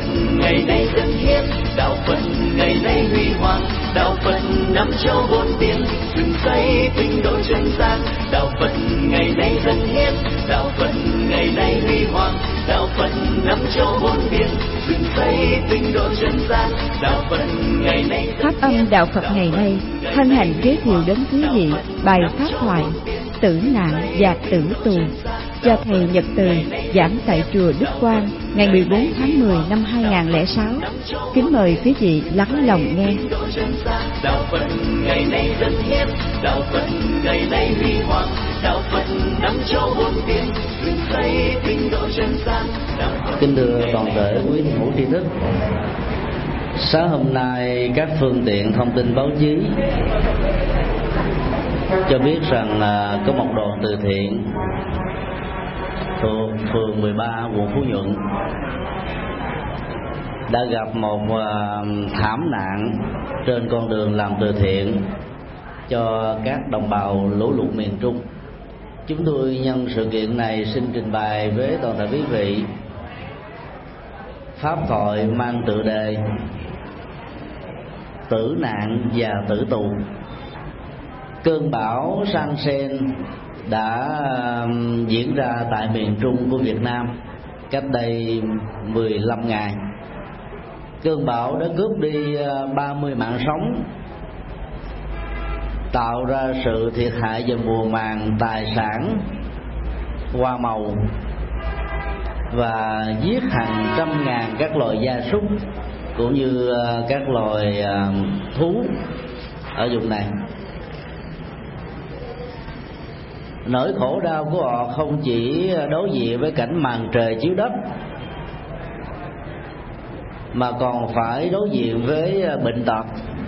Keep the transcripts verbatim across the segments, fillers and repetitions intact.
ngày nay dân hiến, đạo Phật ngày nay huy hoàng, đạo Phật năm châu bốn biển, dựng xây tinh độ chân gian. Đạo Phật ngày nay dân hiến, đạo Phật ngày nay huy hoàng, đạo Phật năm châu bốn biển, dựng xây tinh độ chân gian. Đạo Phật ngày nay Pháp âm đạo Phật ngày nay hân hạnh giới thiệu đến quý vị bài pháp thoại Tử nạn và tử tù do thầy Nhật Từ giảng tại chùa Đức Quang ngày mười bốn tháng mười năm hai nghìn không trăm lẻ sáu. Kính mời quý vị lắng lòng nghe. Đạo Phật ngày nay dân hiến, đạo Phật ngày nay huy hoàng, đạo Phật năm châu bốn biển, dựng xây tinh độ chân gian. Kính thưa toàn thể quý thiền hữu tri thức, sáng hôm nay các phương tiện thông tin báo chí cho biết rằng là có một đoàn từ thiện thuộc phường mười ba quận Phú Nhuận đã gặp một thảm nạn trên con đường làm từ thiện cho các đồng bào lũ lụt miền Trung. Chúng tôi nhân sự kiện này xin trình bày với toàn thể quý vị pháp thoại mang tựa đề Tử nạn và tử tù. Cơn bão San Sen đã diễn ra tại miền Trung của Việt Nam cách đây mười lăm ngày. Cơn bão đã cướp đi ba mươi mạng sống, tạo ra sự thiệt hại về mùa màng, tài sản, hoa màu và giết hàng trăm ngàn các loài gia súc cũng như các loài thú ở vùng này. Nỗi khổ đau của họ không chỉ đối diện với cảnh màn trời chiếu đất, mà còn phải đối diện với bệnh tật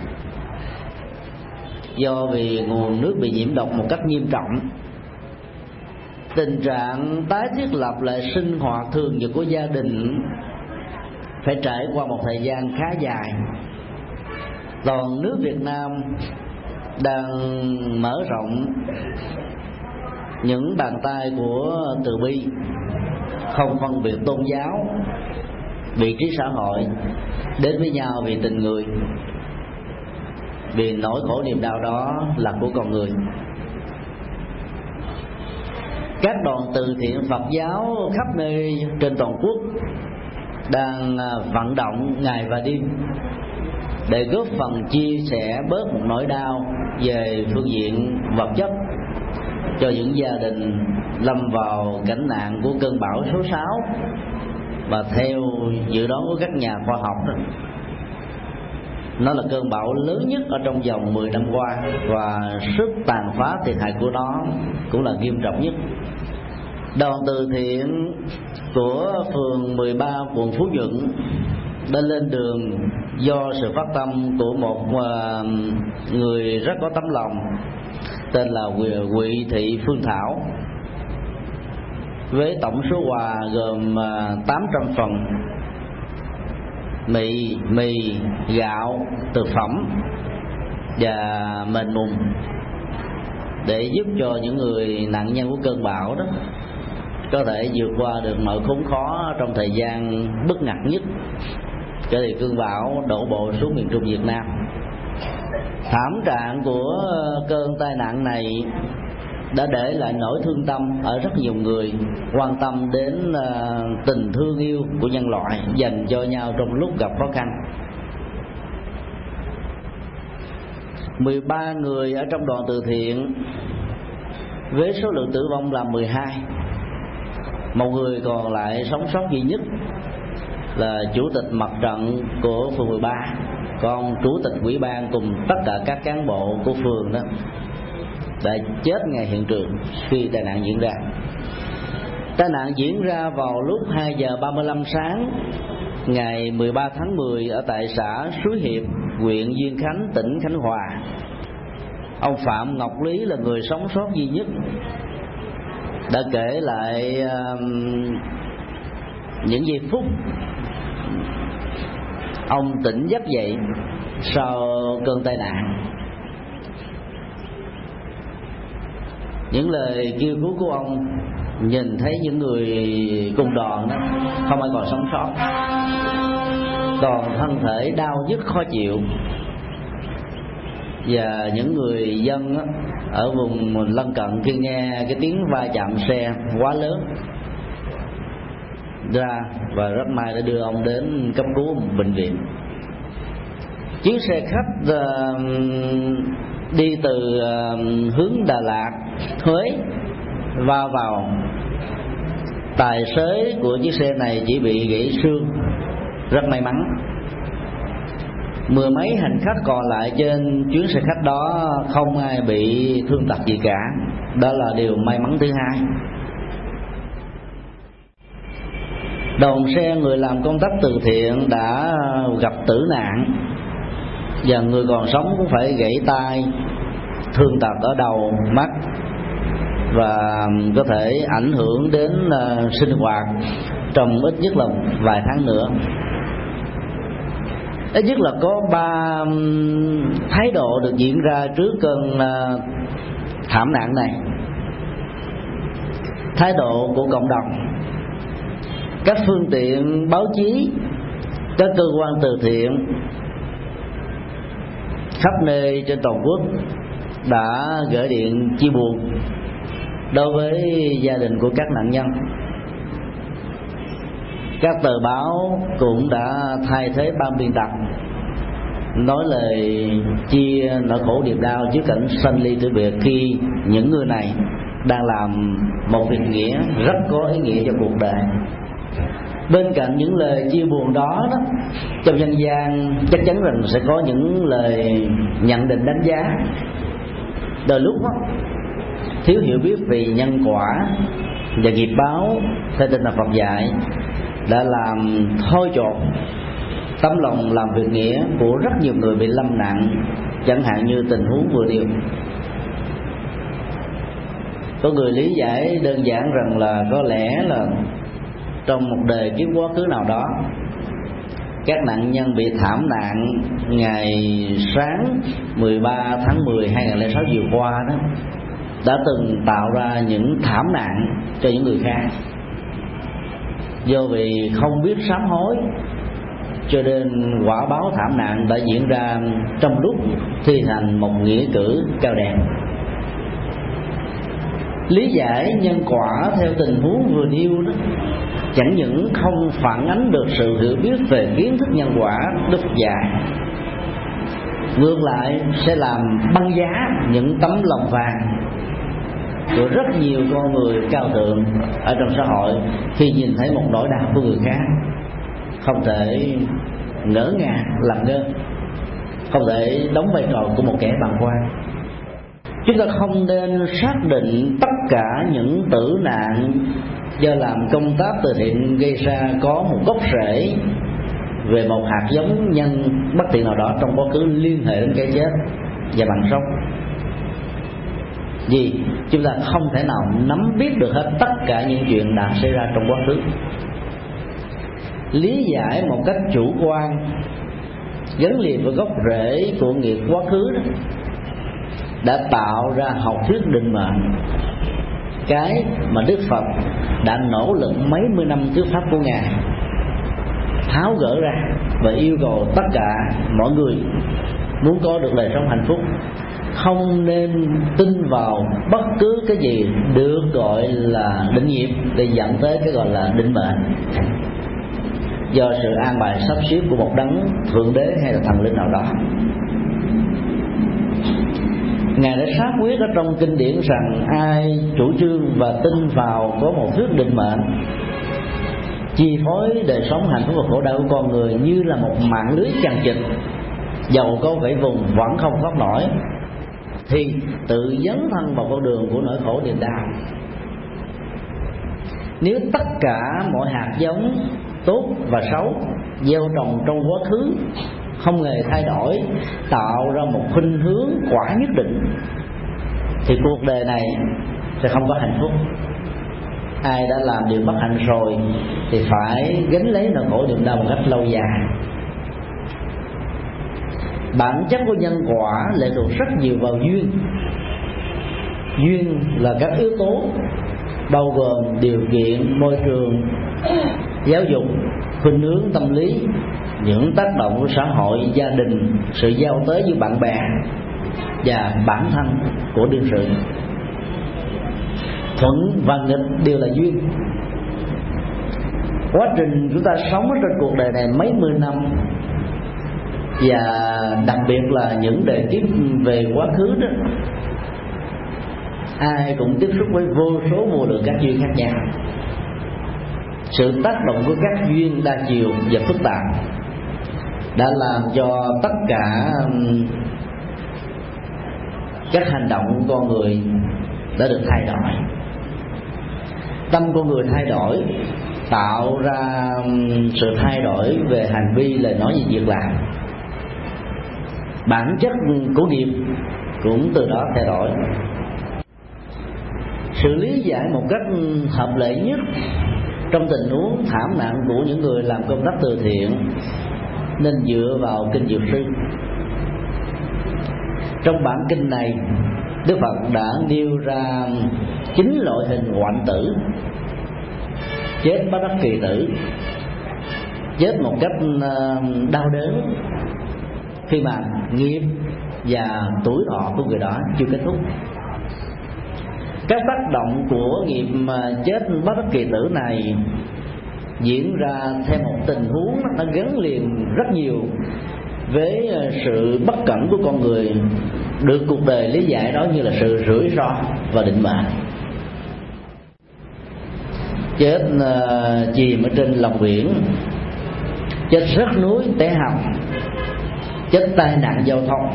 do vì nguồn nước bị nhiễm độc một cách nghiêm trọng. Tình trạng tái thiết lập lại sinh hoạt thường nhật của gia đình phải trải qua một thời gian khá dài. Toàn nước Việt Nam đang mở rộng những bàn tay của từ bi, không phân biệt tôn giáo, vị trí xã hội, đến với nhau vì tình người, vì nỗi khổ niềm đau đó là của con người. Các đoàn từ thiện Phật giáo khắp nơi trên toàn quốc đang vận động ngày và đêm để góp phần chia sẻ bớt một nỗi đau về phương diện vật chất cho những gia đình lâm vào cảnh nạn của cơn bão số sáu, và theo dự đoán của các nhà khoa học đó, nó là cơn bão lớn nhất ở trong vòng mười năm qua, và sức tàn phá thiệt hại của nó cũng là nghiêm trọng nhất. Đoàn từ thiện của phường mười ba quận Phú Nhuận đã lên đường do sự phát tâm của một người rất có tấm lòng tên là Huệ Thị Phương Thảo, với tổng số quà gồm tám trăm phần mì, mì, gạo, thực phẩm và mền mùng để giúp cho những người nạn nhân của cơn bão đó có thể vượt qua được nỗi khốn khó trong thời gian bức ngặt nhất kể từ cơn bão đổ bộ xuống miền Trung Việt Nam. Thảm trạng của cơn tai nạn này đã để lại nỗi thương tâm ở rất nhiều người quan tâm đến tình thương yêu của nhân loại dành cho nhau trong lúc gặp khó khăn. mười ba người ở trong đoàn từ thiện với số lượng tử vong là mười hai. Một người còn lại sống sót duy nhất là chủ tịch mặt trận của phường mười ba, còn chủ tịch ủy ban cùng tất cả các cán bộ của phường đó đã chết ngay hiện trường khi tai nạn diễn ra. Tai nạn diễn ra vào lúc hai giờ ba mươi lăm sáng ngày mười ba tháng mười ở tại xã Suối Hiệp, huyện Diên Khánh, tỉnh Khánh Hòa. Ông Phạm Ngọc Lý là người sống sót duy nhất, đã kể lại uh, những giây phút ông tỉnh giấc dậy sau cơn tai nạn. Những lời kêu cứu của ông nhìn thấy những người cùng đoàn đó không ai còn sống sót. còn thân thể đau nhức khó chịu. Và những người dân á, ở vùng lân cận khi nghe cái tiếng va chạm xe quá lớn ra, và rất may đã đưa ông đến cấp cứu ở một bệnh viện. Chuyến xe khách uh, đi từ uh, hướng Đà Lạt, Huế va vào. Tài xế của chiếc xe này chỉ bị gãy xương, rất may mắn. Mười mấy hành khách còn lại trên chuyến xe khách đó không ai bị thương tật gì cả. Đó là điều may mắn thứ hai. Đoàn xe người làm công tác từ thiện đã gặp tử nạn, và người còn sống cũng phải gãy tay, thương tật ở đầu, mắt, và có thể ảnh hưởng đến uh, sinh hoạt trong ít nhất là vài tháng nữa. Ít nhất là có ba um, thái độ được diễn ra trước cơn uh, thảm nạn này. Thái độ của cộng đồng, các phương tiện báo chí, các cơ quan từ thiện khắp nơi trên toàn quốc đã gửi điện chia buồn đối với gia đình của các nạn nhân. Các tờ báo cũng đã thay thế ban biên tập nói lời chia nỗi khổ niềm đau trước cảnh sanh ly tử biệt, khi những người này đang làm một việc nghĩa rất có ý nghĩa cho cuộc đời. Bên cạnh những lời chia buồn đó, đó trong dân gian chắc chắn rằng sẽ có những lời nhận định đánh giá. Đôi lúc đó, thiếu hiểu biết về nhân quả và nghiệp báo theo tinh thần Phật dạy đã làm thôi chột tấm lòng làm việc nghĩa của rất nhiều người bị lâm nạn, chẳng hạn như tình huống vừa nêu. Có người lý giải đơn giản rằng là có lẽ là trong một đời kiếp quá khứ nào đó, các nạn nhân bị thảm nạn ngày sáng mười ba tháng mười hai nghìn không trăm lẻ sáu vừa qua đó đã từng tạo ra những thảm nạn cho những người khác. Do vì không biết sám hối, cho nên quả báo thảm nạn đã diễn ra trong lúc thi hành một nghĩa cử cao đẹp. Lý giải nhân quả theo tình huống vừa nêu đó chẳng những không phản ánh được sự hiểu biết về kiến thức nhân quả Đức Phật dạy, ngược lại sẽ làm băng giá những tấm lòng vàng của rất nhiều con người cao thượng ở trong xã hội khi nhìn thấy một nỗi đau của người khác, không thể ngỡ ngàng làm ngơ, không thể đóng vai trò của một kẻ bàng quan. Chúng ta không nên xác định tất cả những tử nạn do làm công tác từ thiện gây ra có một gốc rễ về một hạt giống nhân bất thiện nào đó trong quá khứ liên hệ đến cái chết và bằng sống. Vì chúng ta không thể nào nắm biết được hết tất cả những chuyện đã xảy ra trong quá khứ. Lý giải một cách chủ quan gắn liền với gốc rễ của nghiệp quá khứ đó, đã tạo ra học thuyết định mệnh, cái mà Đức Phật đã nỗ lực mấy mươi năm thuyết pháp của Ngài tháo gỡ ra và yêu cầu tất cả mọi người muốn có được đời sống hạnh phúc không nên tin vào bất cứ cái gì được gọi là định nghiệp để dẫn tới cái gọi là định mệnh do sự an bài sắp xếp của một đấng thượng đế hay là thần linh nào đó. Ngài đã xác quyết ở trong kinh điển rằng ai chủ trương và tin vào có một thuyết định mệnh chi phối đời sống hạnh phúc và khổ đau của con người như là một mạng lưới chằng chịt, dầu có vẫy vùng vẫn không thoát nổi, thì tự dấn thân vào con đường của nỗi khổ niềm đau. Nếu tất cả mọi hạt giống tốt và xấu gieo trồng trong quá khứ không hề thay đổi, tạo ra một khuynh hướng quả nhất định, thì cuộc đời này sẽ không có hạnh phúc. Ai đã làm điều bất hạnh rồi thì phải gánh lấy nỗi khổ niềm đau một cách lâu dài. Bản chất của nhân quả lệ thuộc rất nhiều vào duyên. Duyên là các yếu tố bao gồm điều kiện, môi trường, giáo dục, khuynh hướng tâm lý, những tác động của xã hội, gia đình, sự giao tế với bạn bè và bản thân của đương sự. Thuận và nghịch đều là duyên. Quá trình chúng ta sống ở trên cuộc đời này mấy mươi năm, và đặc biệt là những đời kiếp về quá khứ đó, ai cũng tiếp xúc với vô số vô lượng các duyên khác nhau. Sự tác động của các duyên đa chiều và phức tạp đã làm cho tất cả các hành động của con người đã được thay đổi. Tâm con người thay đổi, tạo ra sự thay đổi về hành vi, lời nói và việc làm. Bản chất của nghiệp cũng từ đó thay đổi. Sự lý giải một cách hợp lệ nhất trong tình huống thảm nạn của những người làm công tác từ thiện nên dựa vào kinh Dược Sư. Trong bản kinh này, Đức Phật đã nêu ra chín loại hình hoạn tử, chết bất đắc kỳ tử, chết một cách đau đớn khi mà nghiệp và tuổi thọ của người đó chưa kết thúc. Các tác động của nghiệp chết bất đắc kỳ tử này diễn ra theo một tình huống nó gắn liền rất nhiều với sự bất cẩn của con người, được cuộc đời lý giải đó như là sự rủi ro và định mệnh. Chết uh, chìm ở trên lòng biển, chết rớt núi té hầm, chết tai nạn giao thông,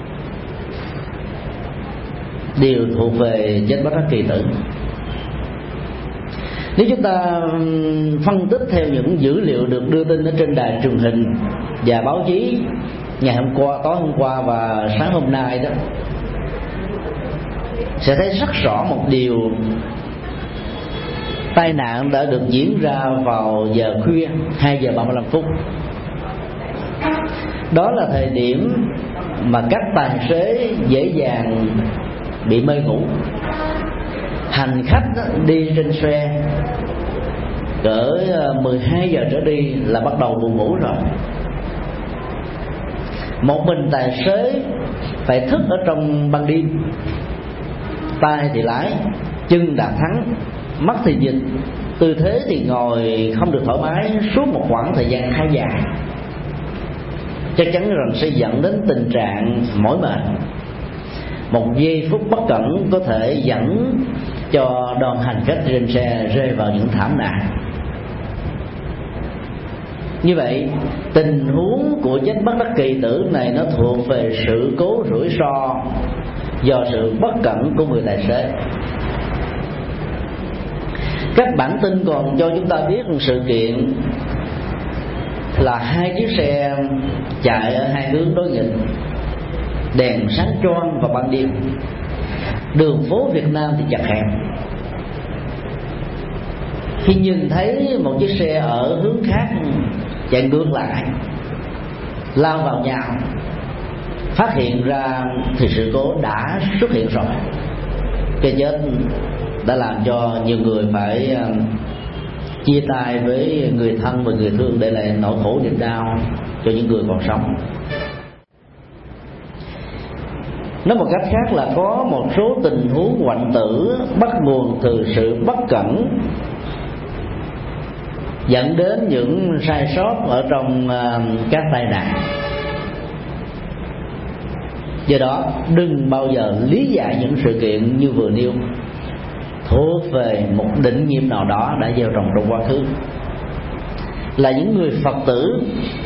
đều thuộc về chết bất đắc kỳ tử. Nếu chúng ta phân tích theo những dữ liệu được đưa tin ở trên đài truyền hình và báo chí ngày hôm qua, tối hôm qua và sáng hôm nay đó, sẽ thấy rất rõ một điều: tai nạn đã được diễn ra vào giờ khuya hai giờ ba mươi lăm phút. Đó là thời điểm mà các tài xế dễ dàng bị mê ngủ. Hành khách đi trên xe cỡ mười hai giờ trở đi là bắt đầu buồn ngủ rồi. Một mình tài xế phải thức ở trong ban đêm, tay thì lái, chân đạp thắng, mắt thì dịch, tư thế thì ngồi không được thoải mái suốt một khoảng thời gian khá dài. Chắc chắn rằng sẽ dẫn đến tình trạng mỏi mệt. Một giây phút bất cẩn có thể dẫn cho đoàn hành khách trên xe rơi vào những thảm nạn. Như vậy, tình huống của chết bất đắc kỳ tử này nó thuộc về sự cố rủi ro do sự bất cẩn của người tài xế. Các bản tin còn cho chúng ta biết một sự kiện là hai chiếc xe chạy ở hai hướng đối nghịch, đèn sáng choang vào ban đêm. Đường phố Việt Nam thì chật hẹp. Khi nhìn thấy một chiếc xe ở hướng khác chạy ngược lại, lao vào nhau, phát hiện ra thì sự cố đã xuất hiện rồi. Cái chết đã làm cho nhiều người phải chia tay với người thân và người thương, để lại nỗi khổ niềm đau cho những người còn sống. Nói một cách khác là có một số tình huống hoạn tử bắt nguồn từ sự bất cẩn, dẫn đến những sai sót ở trong các tai nạn. Do đó đừng bao giờ lý giải những sự kiện như vừa nêu thuộc về một định nghiệp nào đó đã gieo trồng trong quá khứ. Là những người Phật tử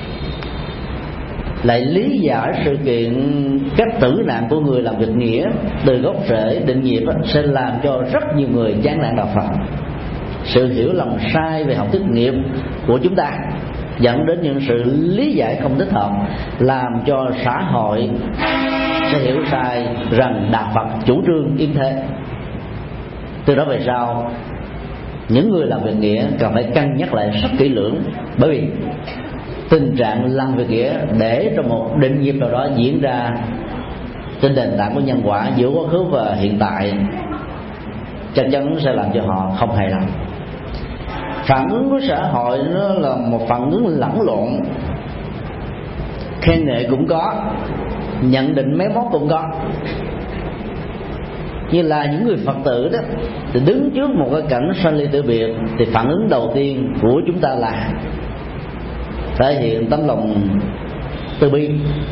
lại lý giải sự kiện cách tử nạn của người làm việc nghĩa từ gốc rễ định nghiệp sẽ làm cho rất nhiều người chán nản đạo Phật. Sự hiểu lầm sai về học thuyết nghiệp của chúng ta dẫn đến những sự lý giải không thích hợp, làm cho xã hội sẽ hiểu sai rằng đạo Phật chủ trương yên thế. Từ đó về sau, những người làm việc nghĩa cần phải cân nhắc lại rất kỹ lưỡng, bởi vì tình trạng làm việc nghĩa để trong một định nghiệp nào đó diễn ra trên nền tảng của nhân quả giữa quá khứ và hiện tại chắc chắn sẽ làm cho họ không hài lòng. Phản ứng của xã hội nó là một phản ứng lẫn lộn, khen ngợi cũng có, nhận định méo mó cũng có. Như là những người Phật tử đó, thì đứng trước một cái cảnh sanh ly tử biệt, thì phản ứng đầu tiên của chúng ta là thể hiện tấm lòng từ bi,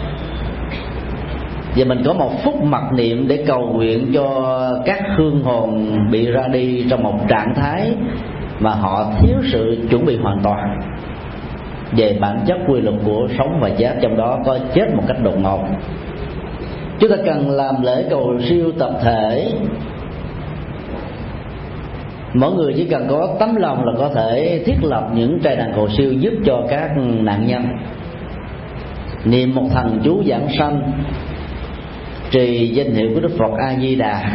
và mình có một phút mặc niệm để cầu nguyện cho các hương hồn bị ra đi trong một trạng thái mà họ thiếu sự chuẩn bị hoàn toàn về bản chất quy luật của sống và chết, trong đó có chết một cách đột ngột. Chúng ta cần làm lễ cầu siêu tập thể. Mỗi người chỉ cần có tấm lòng là có thể thiết lập những trai đàn cầu siêu giúp cho các nạn nhân. Niệm một thần chú giảng sanh, trì danh hiệu của Đức Phật A Di Đà,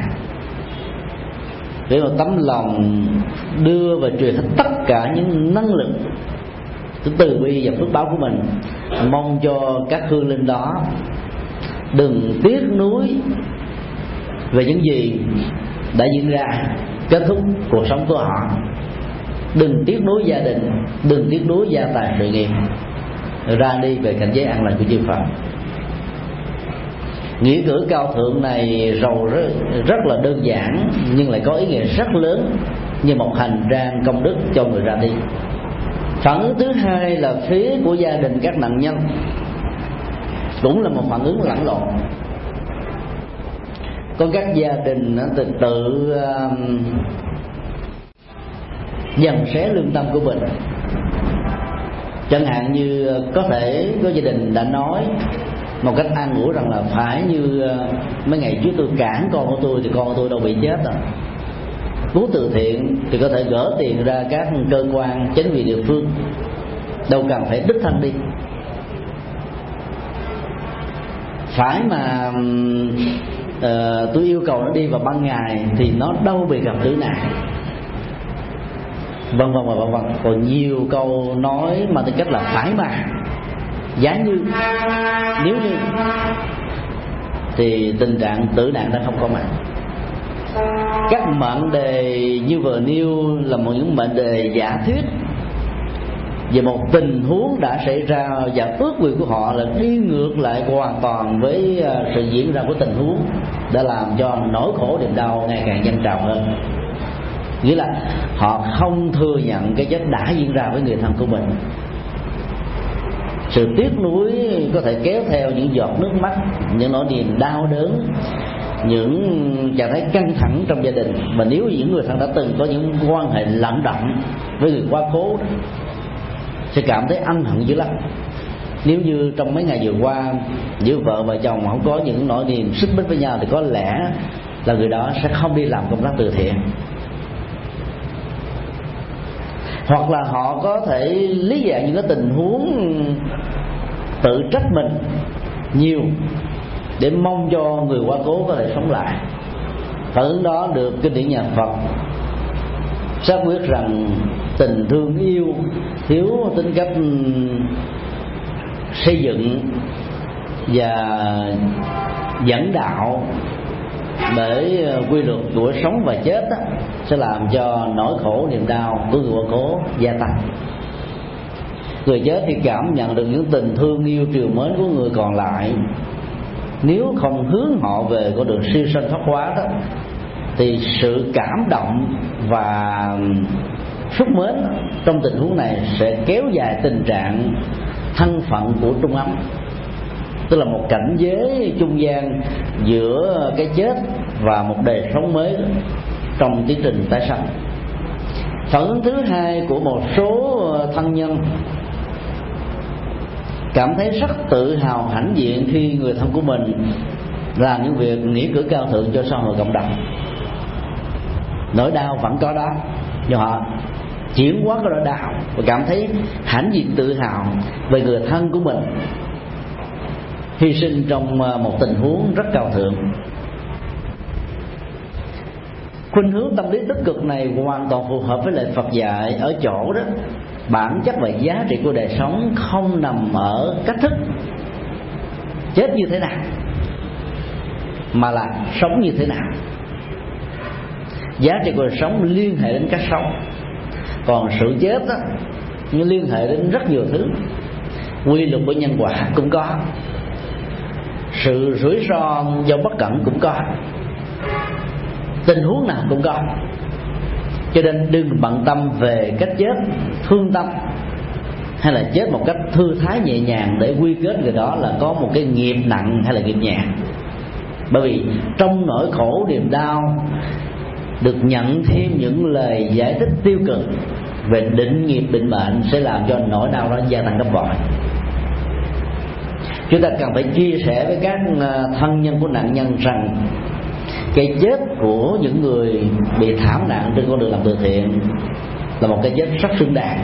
để một tấm lòng đưa và truyền hết tất cả những năng lực từ bi và phước báo của mình, mong cho các hương linh đó đừng tiếc nuối về những gì đã diễn ra, kết thúc cuộc sống của họ, đừng tiếc nuối gia đình, đừng tiếc nuối gia tài sự nghiệp, ra đi về cảnh giới an lành của chư Phật. Nghĩa cử cao thượng này rầu rất, rất là đơn giản, nhưng lại có ý nghĩa rất lớn như một hành trang công đức cho người ra đi. Phản ứng thứ hai là phía của gia đình các nạn nhân, cũng là một phản ứng lẫn lộn. Có các gia đình tự tự uh, dằn xé lương tâm của mình. Chẳng hạn như có thể có gia đình đã nói một cách an ủi rằng là phải như uh, mấy ngày trước tôi cản con của tôi thì con của tôi đâu bị chết rồi. Cứu từ thiện thì có thể gỡ tiền ra các cơ quan chính quyền địa phương, đâu cần phải đích thân đi. Phải mà uh, tôi yêu cầu nó đi vào ban ngày thì nó đâu bị gặp tử nạn, vân vân và vân vân. Còn nhiều câu nói mà tính cách là phải mà, giá như, nếu như, thì tình trạng tử nạn đã không có mặt. Các mệnh đề như vừa nêu là một những mệnh đề giả thuyết về một tình huống đã xảy ra, và ước nguyện của họ là đi ngược lại hoàn toàn với sự diễn ra của tình huống, đã làm cho nỗi khổ niềm đau ngày càng dâng trào hơn. Nghĩa là họ không thừa nhận cái chết đã diễn ra với người thân của mình. Sự tiếc nuối có thể kéo theo những giọt nước mắt, những nỗi niềm đau đớn, những trạng thái căng thẳng trong gia đình. Mà nếu những người thân đã từng có những quan hệ lặng đậm với người quá cố đó, sẽ cảm thấy ân hận dữ lắm. Nếu như trong mấy ngày vừa qua giữa vợ và chồng không có những nỗi niềm xích mích với nhau, thì có lẽ là người đó sẽ không đi làm công tác từ thiện. Hoặc là họ có thể lý giải những cái tình huống tự trách mình nhiều để mong cho người quá cố có thể sống lại. Phản ứng đó được kinh điển nhà Phật xác quyết rằng tình thương yêu thiếu tính cách xây dựng và dẫn đạo bởi quy luật của sống và chết đó, sẽ làm cho nỗi khổ niềm đau của người quá cố gia tăng. Người chết thì cảm nhận được những tình thương yêu triều mến của người còn lại, nếu không hướng họ về con đường siêu sanh thoát hóa đó, thì sự cảm động và xúc mến trong tình huống này sẽ kéo dài tình trạng thân phận của trung ấm, tức là một cảnh giới trung gian giữa cái chết và một đời sống mới trong tiến trình tái sanh. Phản ứng thứ hai của một số thân nhân cảm thấy rất tự hào hãnh diện khi người thân của mình làm những việc nghĩa cử cao thượng cho xã hội cộng đồng. Nỗi đau vẫn có đó, nhưng họ chuyển hóa cái nỗi đau và cảm thấy hãnh diện tự hào về người thân của mình hy sinh trong một tình huống rất cao thượng. Khuynh hướng tâm lý tích cực này hoàn toàn phù hợp với lời Phật dạy ở chỗ đó, bản chất và giá trị của đời sống không nằm ở cách thức chết như thế nào, mà là sống như thế nào. Giá trị của đời sống liên hệ đến cách sống. Còn sự chết đó, nó liên hệ đến rất nhiều thứ. Quy luật của nhân quả cũng có, sự rủi ro do bất cẩn cũng có, tình huống nào cũng có. Cho nên đừng bận tâm về cách chết thương tâm, hay là chết một cách thư thái nhẹ nhàng để quy kết người đó là có một cái nghiệp nặng hay là nghiệp nhẹ. Bởi vì trong nỗi khổ niềm đau được nhận thêm những lời giải thích tiêu cực về định nghiệp định mệnh sẽ làm cho nỗi đau đó gia tăng gấp bội. Chúng ta cần phải chia sẻ với các thân nhân của nạn nhân rằng cái chết của những người bị thảm nạn trên con đường làm từ thiện là một cái chết rất xứng đáng.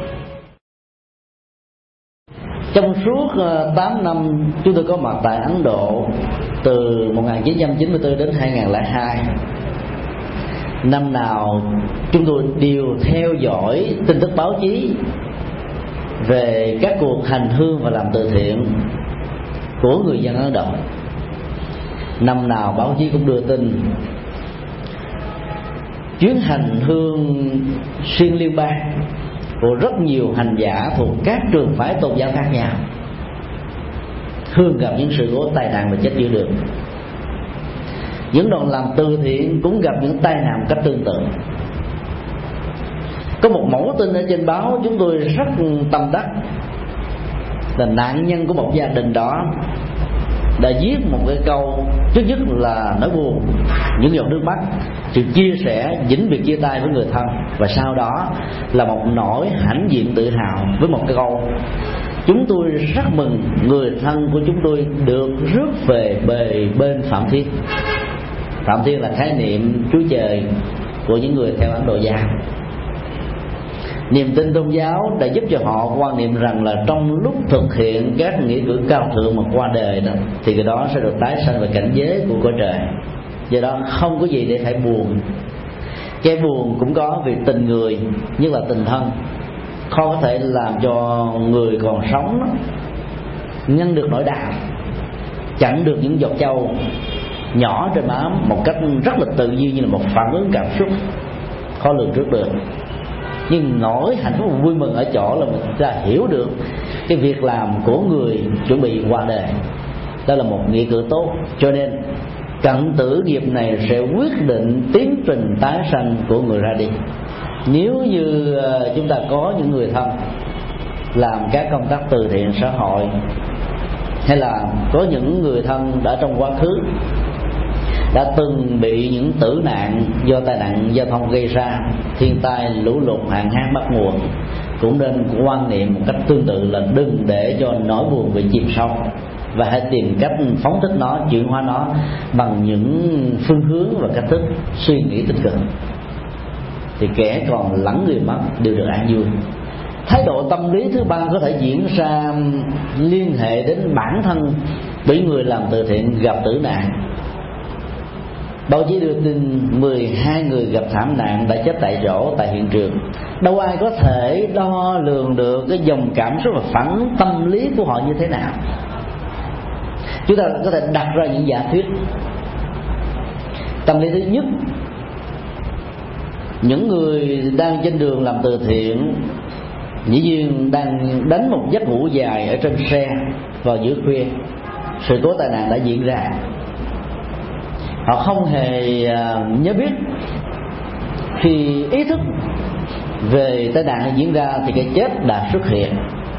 Trong suốt tám năm chúng tôi có mặt tại Ấn Độ, từ một nghìn chín trăm chín mươi tư đến hai nghìn lẻ hai, năm nào chúng tôi đều theo dõi tin tức báo chí về các cuộc hành hương và làm từ thiện của người dân Ấn Độ. Năm nào báo chí cũng đưa tin chuyến hành hương xuyên liên bang của rất nhiều hành giả thuộc các trường phái tôn giáo khác nhau, thường gặp những sự cố tai nạn và chết giữa đường. Những đoàn làm từ thiện cũng gặp những tai nạn một cách tương tự. Có một mẫu tin ở trên báo chúng tôi rất tâm đắc là nạn nhân của một gia đình đó đã viết một cái câu, trước nhất là nỗi buồn, những giọt nước mắt, sự chia sẻ vĩnh biệt chia tay với người thân, và sau đó là một nỗi hãnh diện tự hào với một cái câu: chúng tôi rất mừng người thân của chúng tôi được rước về bề bên Phạm Thiên. Phạm Thiên là khái niệm Chúa Trời của những người theo Ấn Độ giáo. Niềm tin tôn giáo đã giúp cho họ quan niệm rằng là trong lúc thực hiện các nghĩa cử cao thượng mà qua đời đó, thì cái đó sẽ được tái sanh về cảnh giới của cõi trời. Do đó không có gì để phải buồn. Cái buồn cũng có vì tình người, nhất là tình thân, không có thể làm cho người còn sống đó nhân được nỗi đau, chặn được những giọt châu nhỏ trên má một cách rất là tự nhiên, như là một phản ứng cảm xúc khó lường trước được. Nhưng nỗi hạnh phúc và vui mừng ở chỗ là mình ta hiểu được cái việc làm của người chuẩn bị qua đời đó là một nghĩa cử tốt. Cho nên cận tử nghiệp này sẽ quyết định tiến trình tái sanh của người ra đi. Nếu như chúng ta có những người thân làm các công tác từ thiện xã hội, hay là có những người thân đã trong quá khứ đã từng bị những tử nạn do tai nạn giao thông gây ra, thiên tai, lũ lụt, hạn hán bắt nguồn, cũng nên quan niệm một cách tương tự là đừng để cho nỗi buồn bị chìm sâu, và hãy tìm cách phóng thích nó, chuyển hóa nó bằng những phương hướng và cách thức suy nghĩ tích cực, thì kẻ còn lẫn người mất đều được an vui. Thái độ tâm lý thứ ba có thể diễn ra liên hệ đến bản thân bị người làm từ thiện gặp tử nạn. Báo chí đưa tin mười hai người gặp thảm nạn đã chết tại chỗ tại hiện trường. Đâu ai có thể đo lường được cái dòng cảm xúc và phản ứng tâm lý của họ như thế nào. Chúng ta có thể đặt ra những giả thuyết. Tâm lý thứ nhất, những người đang trên đường làm từ thiện dĩ nhiên đang đánh một giấc ngủ dài ở trên xe vào giữa khuya, sự cố tai nạn đã diễn ra. Họ không hề nhớ biết khi ý thức về tai nạn diễn ra thì cái chết đã xuất hiện.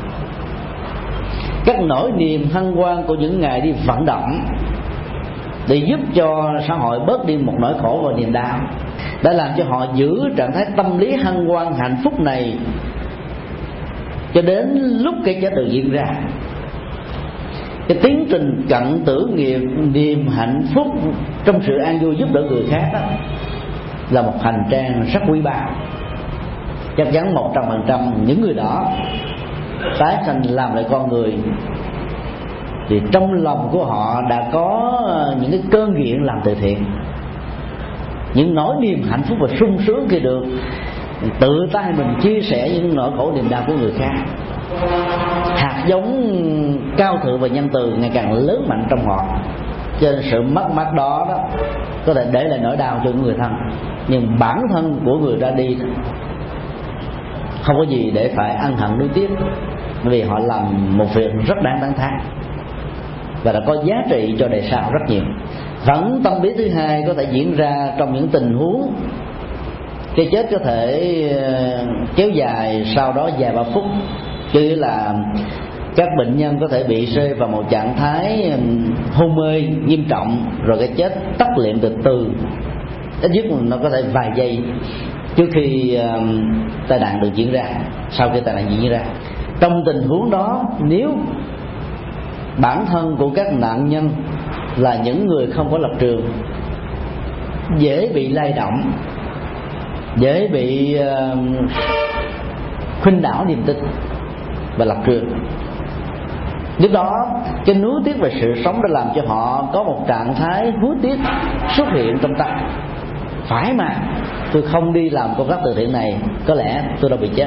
Các nỗi niềm hân hoan của những ngày đi vận động để giúp cho xã hội bớt đi một nỗi khổ và niềm đau đã làm cho họ giữ trạng thái tâm lý hân hoan hạnh phúc này cho đến lúc cái chết được diễn ra. Cái tiến trình cận tử nghiệp, niềm hạnh phúc trong sự an vui giúp đỡ người khác đó là một hành trang rất quý báu. Chắc chắn một trăm phần trăm những người đó tái sanh làm lại con người, thì trong lòng của họ đã có những cái cơn nghiện làm từ thiện, những nỗi niềm hạnh phúc và sung sướng khi được tự tay mình chia sẻ những nỗi khổ niềm đau của người khác. Hạt giống cao thượng và nhân từ ngày càng lớn mạnh trong họ. Cho nên sự mất mát đó, đó có thể để lại nỗi đau cho người thân, nhưng bản thân của người ra đi không có gì để phải ân hận nuối tiếc, bởi vì họ làm một việc rất đáng tán thán và đã có giá trị cho đời sau rất nhiều. Vẫn tâm lý thứ hai có thể diễn ra trong những tình huống cái chết có thể kéo dài sau đó vài ba phút, chứ là các bệnh nhân có thể bị rơi vào một trạng thái hôn mê nghiêm trọng, rồi cái chết tắt liệm từ từ, ít nhất nó có thể vài giây trước khi uh, tai nạn được diễn ra, sau khi tai nạn diễn ra. Trong tình huống đó, nếu bản thân của các nạn nhân là những người không có lập trường, dễ bị lay động, dễ bị uh, khuynh đảo niềm tin và lập trường, lúc đó cái nuối tiếc về sự sống đã làm cho họ có một trạng thái hối tiếc xuất hiện trong tâm. Phải mà, tôi không đi làm công tác từ thiện này, có lẽ tôi đã bị chết.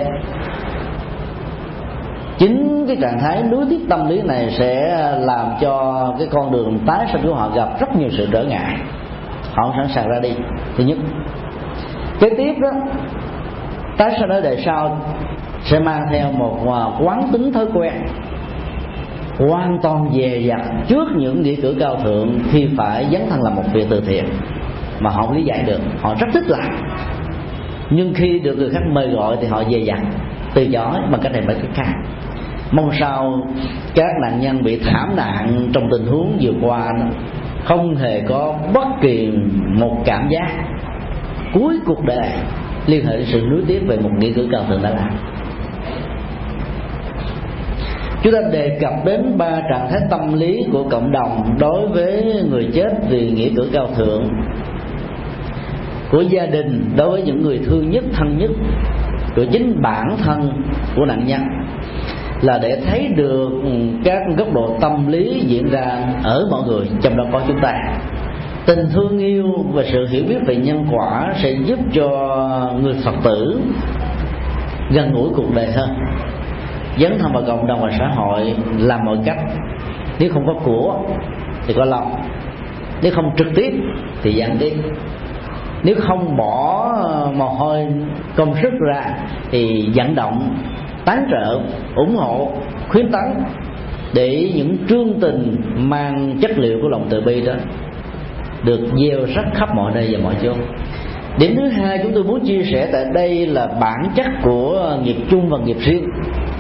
Chính cái trạng thái nuối tiếc tâm lý này sẽ làm cho cái con đường tái sinh của họ gặp rất nhiều sự trở ngại, họ không sẵn sàng ra đi. Thứ nhất. Kế tiếp đó, tái sinh ở đời sau sẽ mang theo một quán tính thói quen hoàn toàn dè dặt trước những nghĩa cử cao thượng khi phải dấn thân làm một việc từ thiện mà họ không lý giải được. Họ rất thích làm, nhưng khi được người khác mời gọi thì họ dè dặt từ chối bằng cách này bằng cách khác. Mong sao các nạn nhân bị thảm nạn trong tình huống vừa qua không hề có bất kỳ một cảm giác cuối cuộc đời liên hệ đến sự nuối tiếc về một nghĩa cử cao thượng đã làm. Chúng ta đề cập đến ba trạng thái tâm lý của cộng đồng đối với người chết vì nghĩa cử cao thượng, của gia đình đối với những người thương nhất, thân nhất, của chính bản thân của nạn nhân, là để thấy được các góc độ tâm lý diễn ra ở mọi người, trong đó có chúng ta. Tình thương yêu và sự hiểu biết về nhân quả sẽ giúp cho người Phật tử gần gũi cuộc đời hơn, dấn thân vào cộng đồng và xã hội làm mọi cách. Nếu không có của thì có lòng, nếu không trực tiếp thì gián tiếp, nếu không bỏ mồ hôi công sức ra thì vận động, tán trợ, ủng hộ, khuyến tấn, để những chương trình mang chất liệu của lòng từ bi đó được gieo rắc khắp mọi nơi và mọi chỗ. Điểm thứ hai chúng tôi muốn chia sẻ tại đây là bản chất của nghiệp chung và nghiệp riêng.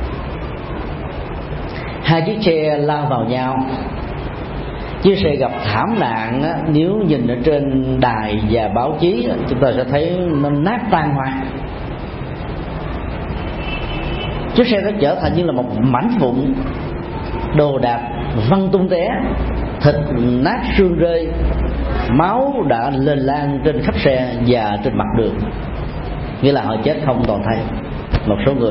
Hai chiếc xe lao vào nhau, chiếc xe gặp thảm nạn á, nếu nhìn ở trên đài và báo chí chúng ta sẽ thấy nó nát tan hoang. Chiếc xe đã trở thành như là một mảnh vụn, đồ đạc văng tung té, thịt nát xương rơi, máu đã lên lan trên khắp xe và trên mặt đường, nghĩa là họ chết không còn thấy một số người.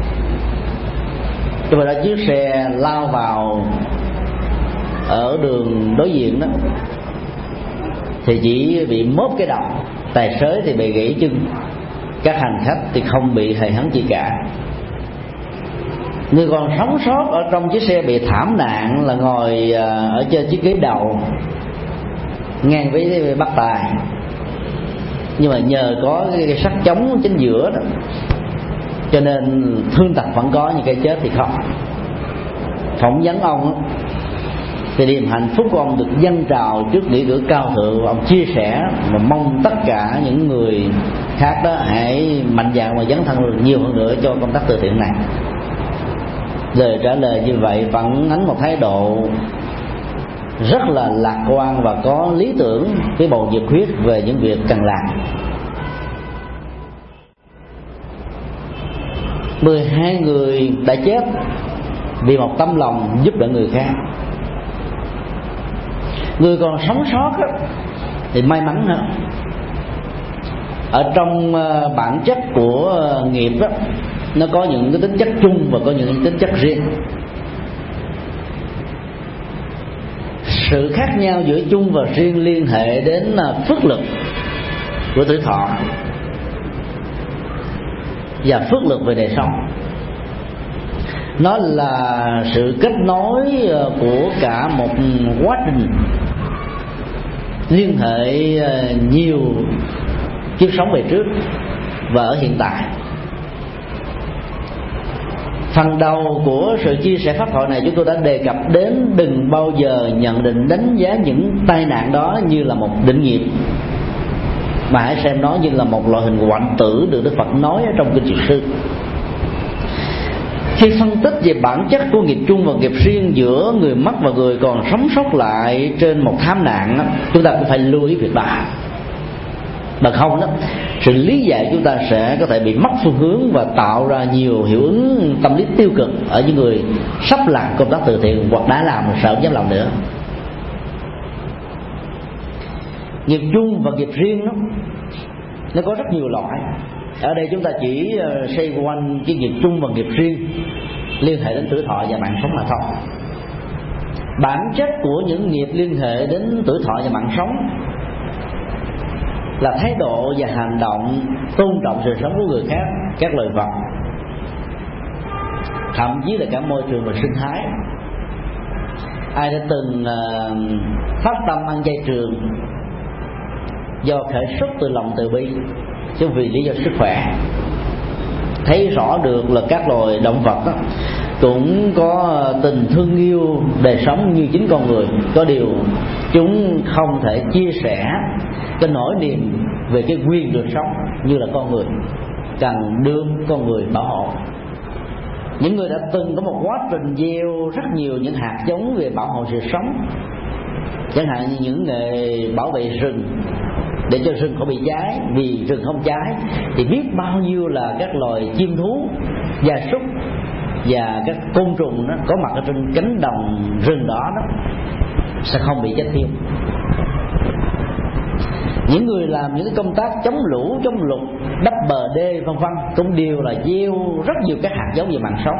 Cho nên đó chiếc xe lao vào ở đường đối diện đó thì chỉ bị mốt cái đầu, tài xế thì bị gãy chân, các hành khách thì không bị hề hấn gì cả. Người còn sống sót ở trong chiếc xe bị thảm nạn là ngồi ở trên chiếc ghế đầu ngang với bắp tài, nhưng mà nhờ có cái sắt chống chính giữa đó cho nên thương tật vẫn có, nhưng cái chết thì không. Phỏng vấn ông thì niềm hạnh phúc của ông được dâng trào trước nghĩa cử cao thượng. Ông chia sẻ mà mong tất cả những người khác đó hãy mạnh dạn và dấn thân nhiều hơn nữa cho công tác từ thiện này. Lời trả lời như vậy phản ánh một thái độ rất là lạc quan và có lý tưởng, cái bầu nhiệt huyết về những việc cần làm. mười hai người đã chết vì một tấm lòng giúp đỡ người khác. Người còn sống sót đó, thì may mắn hơn. Ở trong bản chất của nghiệp đó, nó có những cái tính chất chung và có những tính chất riêng. Sự khác nhau giữa chung và riêng liên hệ đến phước lực của tuổi thọ và phước lực về đời sống. Nó là sự kết nối của cả một quá trình liên hệ nhiều kiếp sống về trước và ở hiện tại. Phần đầu của sự chia sẻ pháp thoại này chúng tôi đã đề cập đến đừng bao giờ nhận định đánh giá những tai nạn đó như là một định nghiệp, mà hãy xem nó như là một loại hình hoạnh tử được Đức Phật nói ở trong kinh Dược Sư. Khi phân tích về bản chất của nghiệp chung và nghiệp riêng giữa người mất và người còn sống sót lại trên một thảm nạn, chúng ta cũng phải lưu ý việc đó. Bằng không đó, sự lý giải chúng ta sẽ có thể bị mất phương hướng và tạo ra nhiều hiệu ứng tâm lý tiêu cực ở những người sắp làm công tác từ thiện hoặc đã làm mà sợ không dám làm nữa. Nghiệp chung và nghiệp riêng đó, nó có rất nhiều loại. Ở đây chúng ta chỉ xoay quanh cái nghiệp chung và nghiệp riêng liên hệ đến tuổi thọ và mạng sống mà thôi. Bản chất của những nghiệp liên hệ đến tuổi thọ và mạng sống là thái độ và hành động tôn trọng sự sống của người khác, các loài vật, thậm chí là cả môi trường và sinh thái. Ai đã từng uh, phát tâm ăn chay trường do khởi xuất từ lòng từ bi chứ vì lý do sức khỏe, thấy rõ được là các loài động vật đó cũng có tình thương yêu đời sống như chính con người, có điều chúng không thể chia sẻ cái nỗi niềm về cái quyền được sống như là con người, cần đương con người bảo hộ. Những người đã từng có một quá trình gieo rất nhiều những hạt giống về bảo hộ sự sống, chẳng hạn như những nghề bảo vệ rừng để cho rừng không bị cháy, vì rừng không cháy thì biết bao nhiêu là các loài chim thú, gia súc và các côn trùng đó có mặt ở trên cánh đồng rừng đó, đó sẽ không bị chết tiêu. Những người làm những công tác chống lũ, chống lụt, đắp bờ đê vân vân cũng đều là gieo rất nhiều các hạt giống về mạng sống.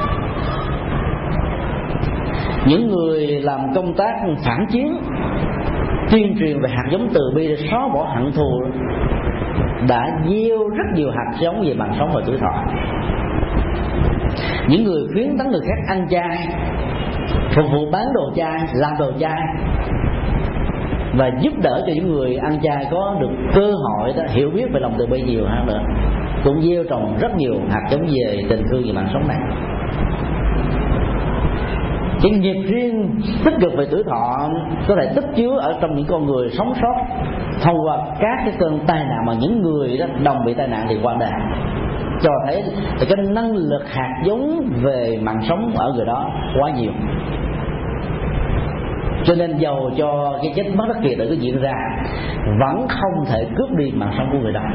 Những người làm công tác phản chiến, tuyên truyền về hạt giống từ bi để xóa bỏ hận thù đã gieo rất nhiều hạt giống về mạng sống và tuổi thọ. Những người khuyến tấn người khác ăn chay, phục vụ bán đồ chay, làm đồ chay và giúp đỡ cho những người ăn chay có được cơ hội đó hiểu biết về lòng từ bi nhiều hơn nữa, cũng gieo trồng rất nhiều hạt giống về tình thương về mạng sống này. Cái nghiệp riêng tích cực về tuổi thọ có thể tích chứa ở trong những con người sống sót thông qua các cái cơn tai nạn mà những người đó đồng bị tai nạn thì qua đời, cho thấy là cái năng lực hạt giống về mạng sống ở người đó quá nhiều. Cho nên dầu cho cái chết mất bất kỳ tự có diễn ra vẫn không thể cướp đi mạng sống của người đó.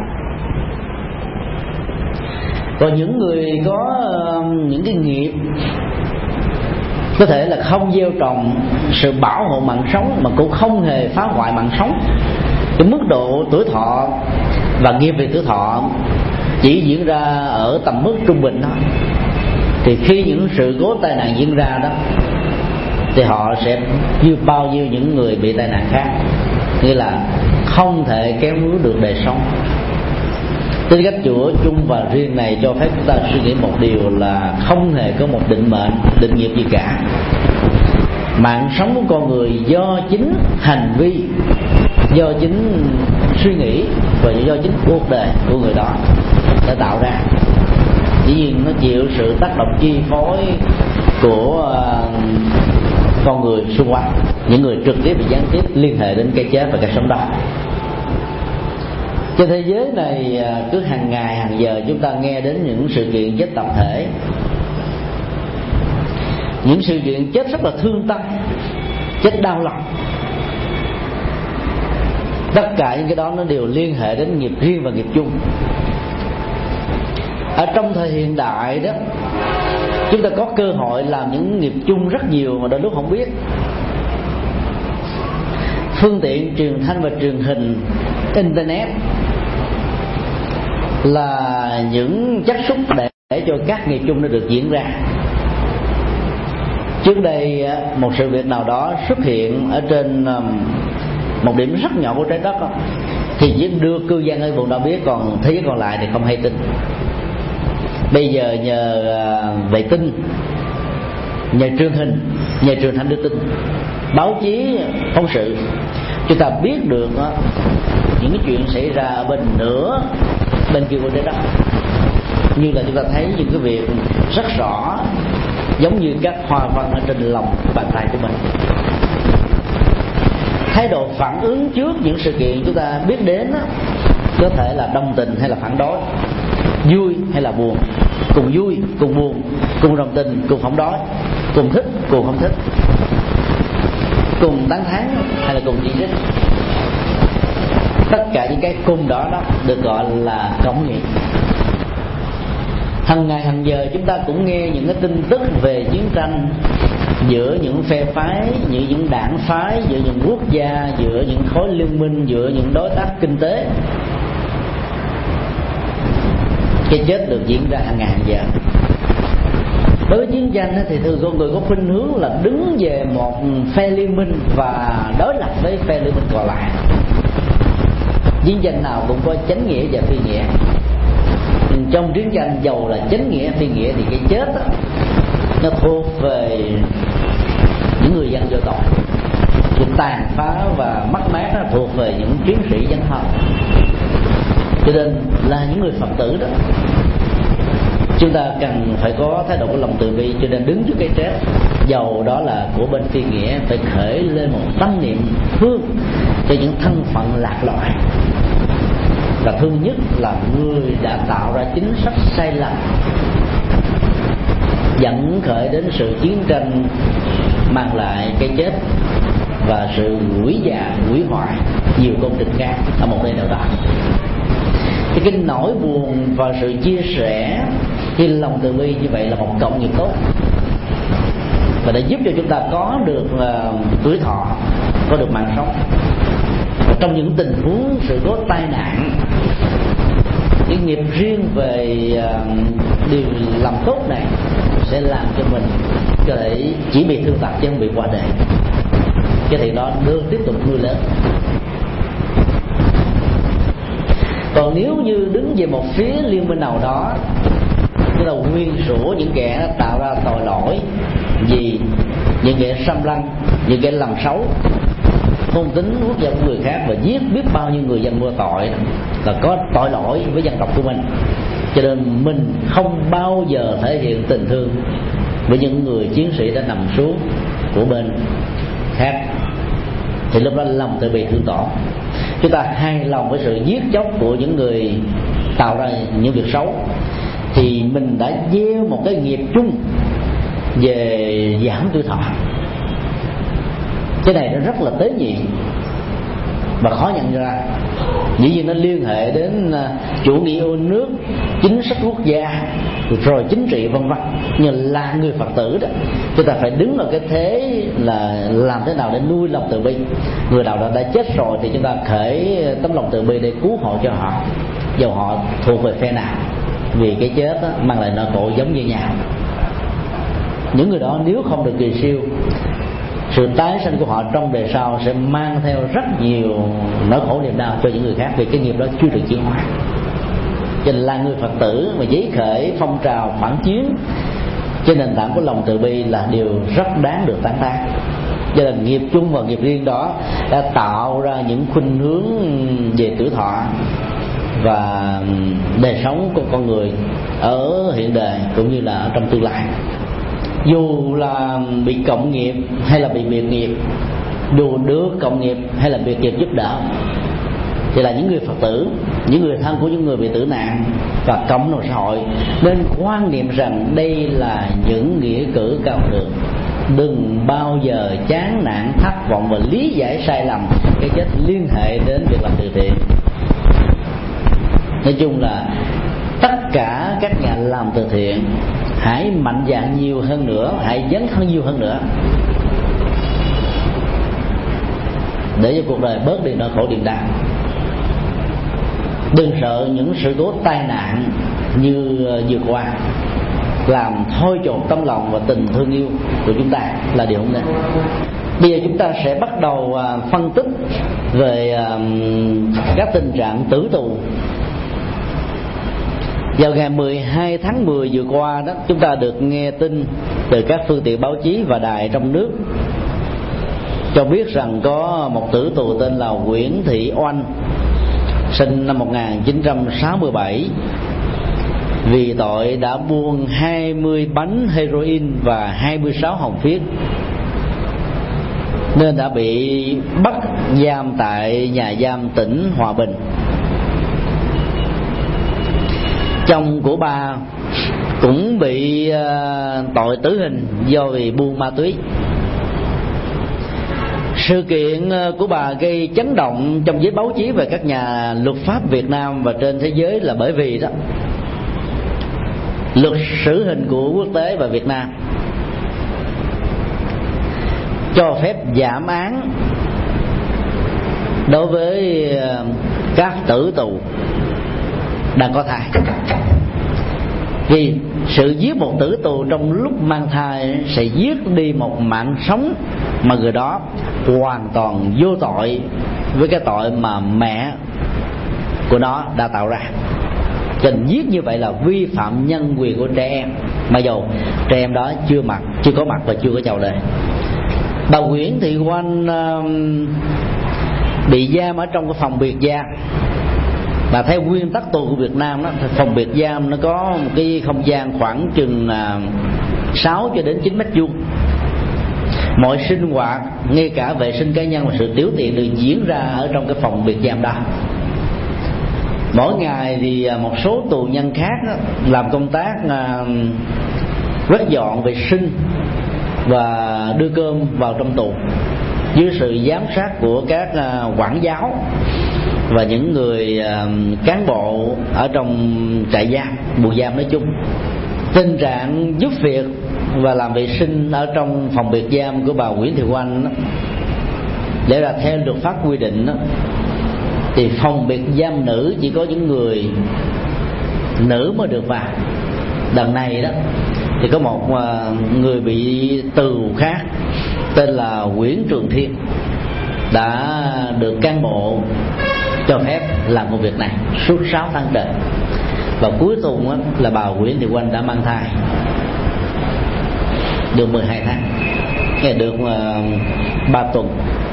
Còn những người có những cái nghiệp có thể là không gieo trồng sự bảo hộ mạng sống mà cũng không hề phá hoại mạng sống, cái mức độ tuổi thọ và nghiệp về tuổi thọ chỉ diễn ra ở tầm mức trung bình đó, thì khi những sự cố tai nạn diễn ra đó thì họ sẽ như bao nhiêu những người bị tai nạn khác, nghĩa là không thể kéo níu được đời sống. Tính cách chữa chung và riêng này cho phép chúng ta suy nghĩ một điều là không hề có một định mệnh, định nghiệp gì cả. Mạng sống của con người do chính hành vi, do chính suy nghĩ và do chính cuộc đời của người đó đã tạo ra. Dĩ nhiên nó chịu sự tác động chi phối của con người xung quanh, những người trực tiếp và gián tiếp liên hệ đến cái chết và cái sống đó. Trên thế giới này cứ hàng ngày hàng giờ chúng ta nghe đến những sự kiện chết tập thể, những sự kiện chết rất là thương tâm, chết đau lòng. Tất cả những cái đó nó đều liên hệ đến nghiệp riêng và nghiệp chung. Ở trong thời hiện đại đó, chúng ta có cơ hội làm những nghiệp chung rất nhiều mà đôi lúc không biết. Phương tiện truyền thanh và truyền hình, internet là những chất xúc để, để cho các nghiệp chung nó được diễn ra. Trước đây một sự việc nào đó xuất hiện ở trên một điểm rất nhỏ của trái đất đó, thì chỉ đưa cư dân ở vùng đó biết, còn thế giới còn lại thì không hay tin. Bây giờ nhờ vệ tinh, nhờ truyền hình, nhờ truyền thanh đưa tin, báo chí phóng sự, chúng ta biết được đó, những cái chuyện xảy ra ở bên nửa bên kia của trái đất. như là chúng ta thấy những cái việc rất rõ, giống như các hoa văn ở trên lòng bàn tay của mình. Thái độ phản ứng trước những sự kiện chúng ta biết đến đó, có thể là đồng tình hay là phản đối, vui hay là buồn, cùng vui, cùng buồn, cùng đồng tình, cùng phản đối, cùng thích, cùng không thích, cùng tán thán hay là cùng chỉ trích. Tất cả những cái cùng đó đó được gọi là cộng nghiệp. Hằng ngày hằng giờ chúng ta cũng nghe những cái tin tức về chiến tranh giữa những phe phái, giữa những đảng phái, giữa những quốc gia, giữa những khối liên minh, giữa những đối tác kinh tế. Cái chết được diễn ra hàng ngày hàng giờ. Đối với chiến tranh thì thường con người có khuynh hướng là đứng về một phe liên minh và đối lập với phe liên minh còn lại. Chiến tranh nào cũng có chánh nghĩa và phi nghĩa. Trong chiến tranh dầu là chánh nghĩa phi nghĩa thì cái chết đó, nó thuộc về những người dân vô tội, sự tàn phá và mất mát nó thuộc về những chiến sĩ dân thân. Cho nên là những người Phật tử đó, chúng ta cần phải có thái độ của lòng từ bi, cho nên đứng trước cái chết, dầu đó là của bên phi nghĩa, phải khởi lên một tâm niệm thương cho những thân phận lạc lõi. Là thương nhất là người đã tạo ra chính sách sai lầm, dẫn khởi đến sự chiến tranh, mang lại cái chết và sự hủy diệt, hủy hoại nhiều công trình khác ở một nơi nào đó. Thì cái nỗi buồn và sự chia sẻ khi lòng từ bi như vậy là một cộng nghiệp tốt, và để giúp cho chúng ta có được uh, tuổi thọ, có được mạng sống. Và trong những tình huống sự cố tai nạn, cái nghiệp riêng về uh, điều làm tốt này sẽ làm cho mình có thể chỉ bị thương tật chứ không bị qua đời. Cái thì đó được tiếp tục nuôi lớn. Còn nếu như đứng về một phía liên minh nào đó, tức là nguyên rủa những kẻ tạo ra tội lỗi vì những kẻ xâm lăng, những kẻ làm xấu, thôn tính quốc gia của người khác và giết biết bao nhiêu người dân vô tội, là có tội lỗi với dân tộc của mình. Cho nên mình không bao giờ thể hiện tình thương với những người chiến sĩ đã nằm xuống của bên khác, thì lúc đó lòng từ bi thương tổn. Chúng ta hài lòng với sự giết chóc của những người tạo ra những việc xấu, thì mình đã gieo một cái nghiệp chung về giảm tuổi thọ. Cái này nó rất là tế nhị và khó nhận ra. Dĩ nhiên nó liên hệ đến chủ nghĩa yêu nước, chính sách quốc gia, rồi chính trị vân vân. Nhưng là người Phật tử đó, chúng ta phải đứng ở cái thế là làm thế nào để nuôi lòng từ bi. Người nào đã, đã chết rồi thì chúng ta khởi tấm lòng từ bi để cứu hộ cho họ, dầu họ thuộc về phe nào, vì cái chết đó mang lại nỗi khổ giống như nhau. Những người đó nếu không được kỳ siêu, sự tái sanh của họ trong đời sau sẽ mang theo rất nhiều nỗi khổ niềm đau cho những người khác, vì cái nghiệp đó chưa được chuyển hóa. Cho nên là người Phật tử mà giấy khởi phong trào phản chiến trên nền tảng của lòng từ bi là điều rất đáng được tán thán. Cho nên nghiệp chung và nghiệp riêng đó đã tạo ra những khuynh hướng về tuổi thọ và đời sống của con người ở hiện đời cũng như là ở trong tương lai. Dù là bị cộng nghiệp hay là bị biệt nghiệp, dù được cộng nghiệp hay là biệt nghiệp giúp đỡ, thì là những người Phật tử, những người thân của những người bị tử nạn và cộng đồng xã hội nên quan niệm rằng đây là những nghĩa cử cao thượng. Đừng bao giờ chán nản, thất vọng và lý giải sai lầm cái chết liên hệ đến việc làm từ thiện. Nói chung là tất cả các nhà làm từ thiện hãy mạnh dạn nhiều hơn nữa, hãy dấn thân nhiều hơn nữa, để cho cuộc đời bớt đi nỗi khổ niềm đau. Đừng sợ những sự cố tai nạn như vừa qua làm thôi chột tâm lòng và tình thương yêu của chúng ta, là điều không nên. Bây giờ chúng ta sẽ bắt đầu phân tích về các tình trạng tử tù. Vào ngày mười hai tháng mười vừa qua đó, chúng ta được nghe tin từ các phương tiện báo chí và đài trong nước cho biết rằng có một tử tù tên là Nguyễn Thị Oanh, sinh năm một nghìn chín trăm sáu mươi bảy, vì tội đã buôn hai mươi bánh heroin và hai mươi sáu hồng phiến, nên đã bị bắt giam tại nhà giam tỉnh Hòa Bình. Chồng của bà cũng bị tội tử hình do vì buôn ma túy. Sự kiện của bà gây chấn động trong giới báo chí và các nhà luật pháp Việt Nam và trên thế giới là bởi vì đó, luật xử hình của quốc tế và Việt Nam cho phép giảm án đối với các tử tù đang có thai. Vì sự giết một tử tù trong lúc mang thai sẽ giết đi một mạng sống mà người đó hoàn toàn vô tội với cái tội mà mẹ của nó đã tạo ra. Cho nên giết như vậy là vi phạm nhân quyền của trẻ em, mặc dù trẻ em đó chưa mặt, chưa có mặt và chưa có chào đời. Bà Nguyễn Thị Oanh uh, bị giam ở trong cái phòng biệt giam. Và theo nguyên tắc tù của Việt Nam đó, phòng biệt giam nó có một cái không gian khoảng chừng uh, sáu cho đến chín mét vuông. Mọi sinh hoạt, ngay cả vệ sinh cá nhân và sự tiểu tiện được diễn ra ở trong cái phòng biệt giam đó. Mỗi ngày thì một số tù nhân khác đó, làm công tác uh, quét dọn vệ sinh và đưa cơm vào trong tù dưới sự giám sát của các uh, quản giáo và những người uh, cán bộ ở trong trại giam, buồng giam nói chung. Tình trạng giúp việc và làm vệ sinh ở trong phòng biệt giam của bà Nguyễn Thị Oanh đó, để là theo luật pháp quy định đó, thì phòng biệt giam nữ chỉ có những người nữ mới được vào. Đằng này đó thì có một người bị tù khác tên là Nguyễn Trường Thiên đã được cán bộ cho phép làm công việc này suốt sáu tháng trời. Và cuối cùng đó, là bà Nguyễn Thị Oanh đã mang thai được mười hai tháng, nghe được ba tuần.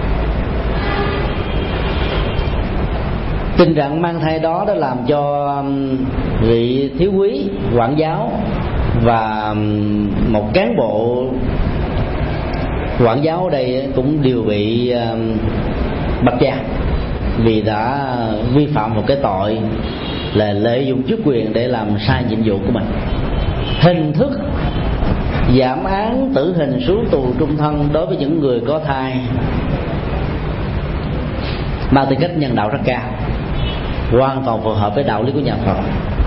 Tình trạng mang thai đó đã làm cho vị thiếu úy quản giáo và một cán bộ quản giáo ở đây cũng đều bị bắt giam vì đã vi phạm một cái tội là lợi dụng chức quyền để làm sai nhiệm vụ của mình. Hình thức giảm án tử hình xuống tù trung thân đối với những người có thai mang tính cách nhân đạo rất cao, hoàn toàn phù hợp với đạo lý của nhà Phật.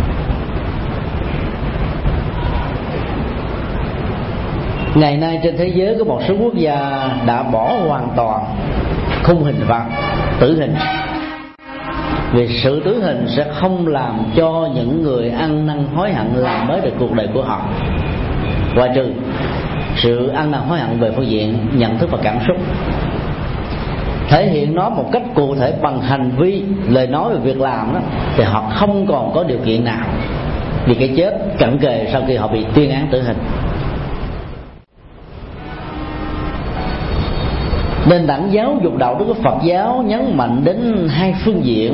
Ngày nay trên thế giới có một số quốc gia đã bỏ hoàn toàn khung hình phạt tử hình, vì sự tử hình sẽ không làm cho những người ăn năn hối hận làm mới được cuộc đời của họ, ngoại trừ sự ăn năn hối hận về phương diện nhận thức và cảm xúc, thể hiện nó một cách cụ thể bằng hành vi, lời nói và việc làm đó, thì họ không còn có điều kiện nào vì cái chết cận kề sau khi họ bị tuyên án tử hình. Nền tảng giáo dục đạo đức của Phật giáo nhấn mạnh đến hai phương diện: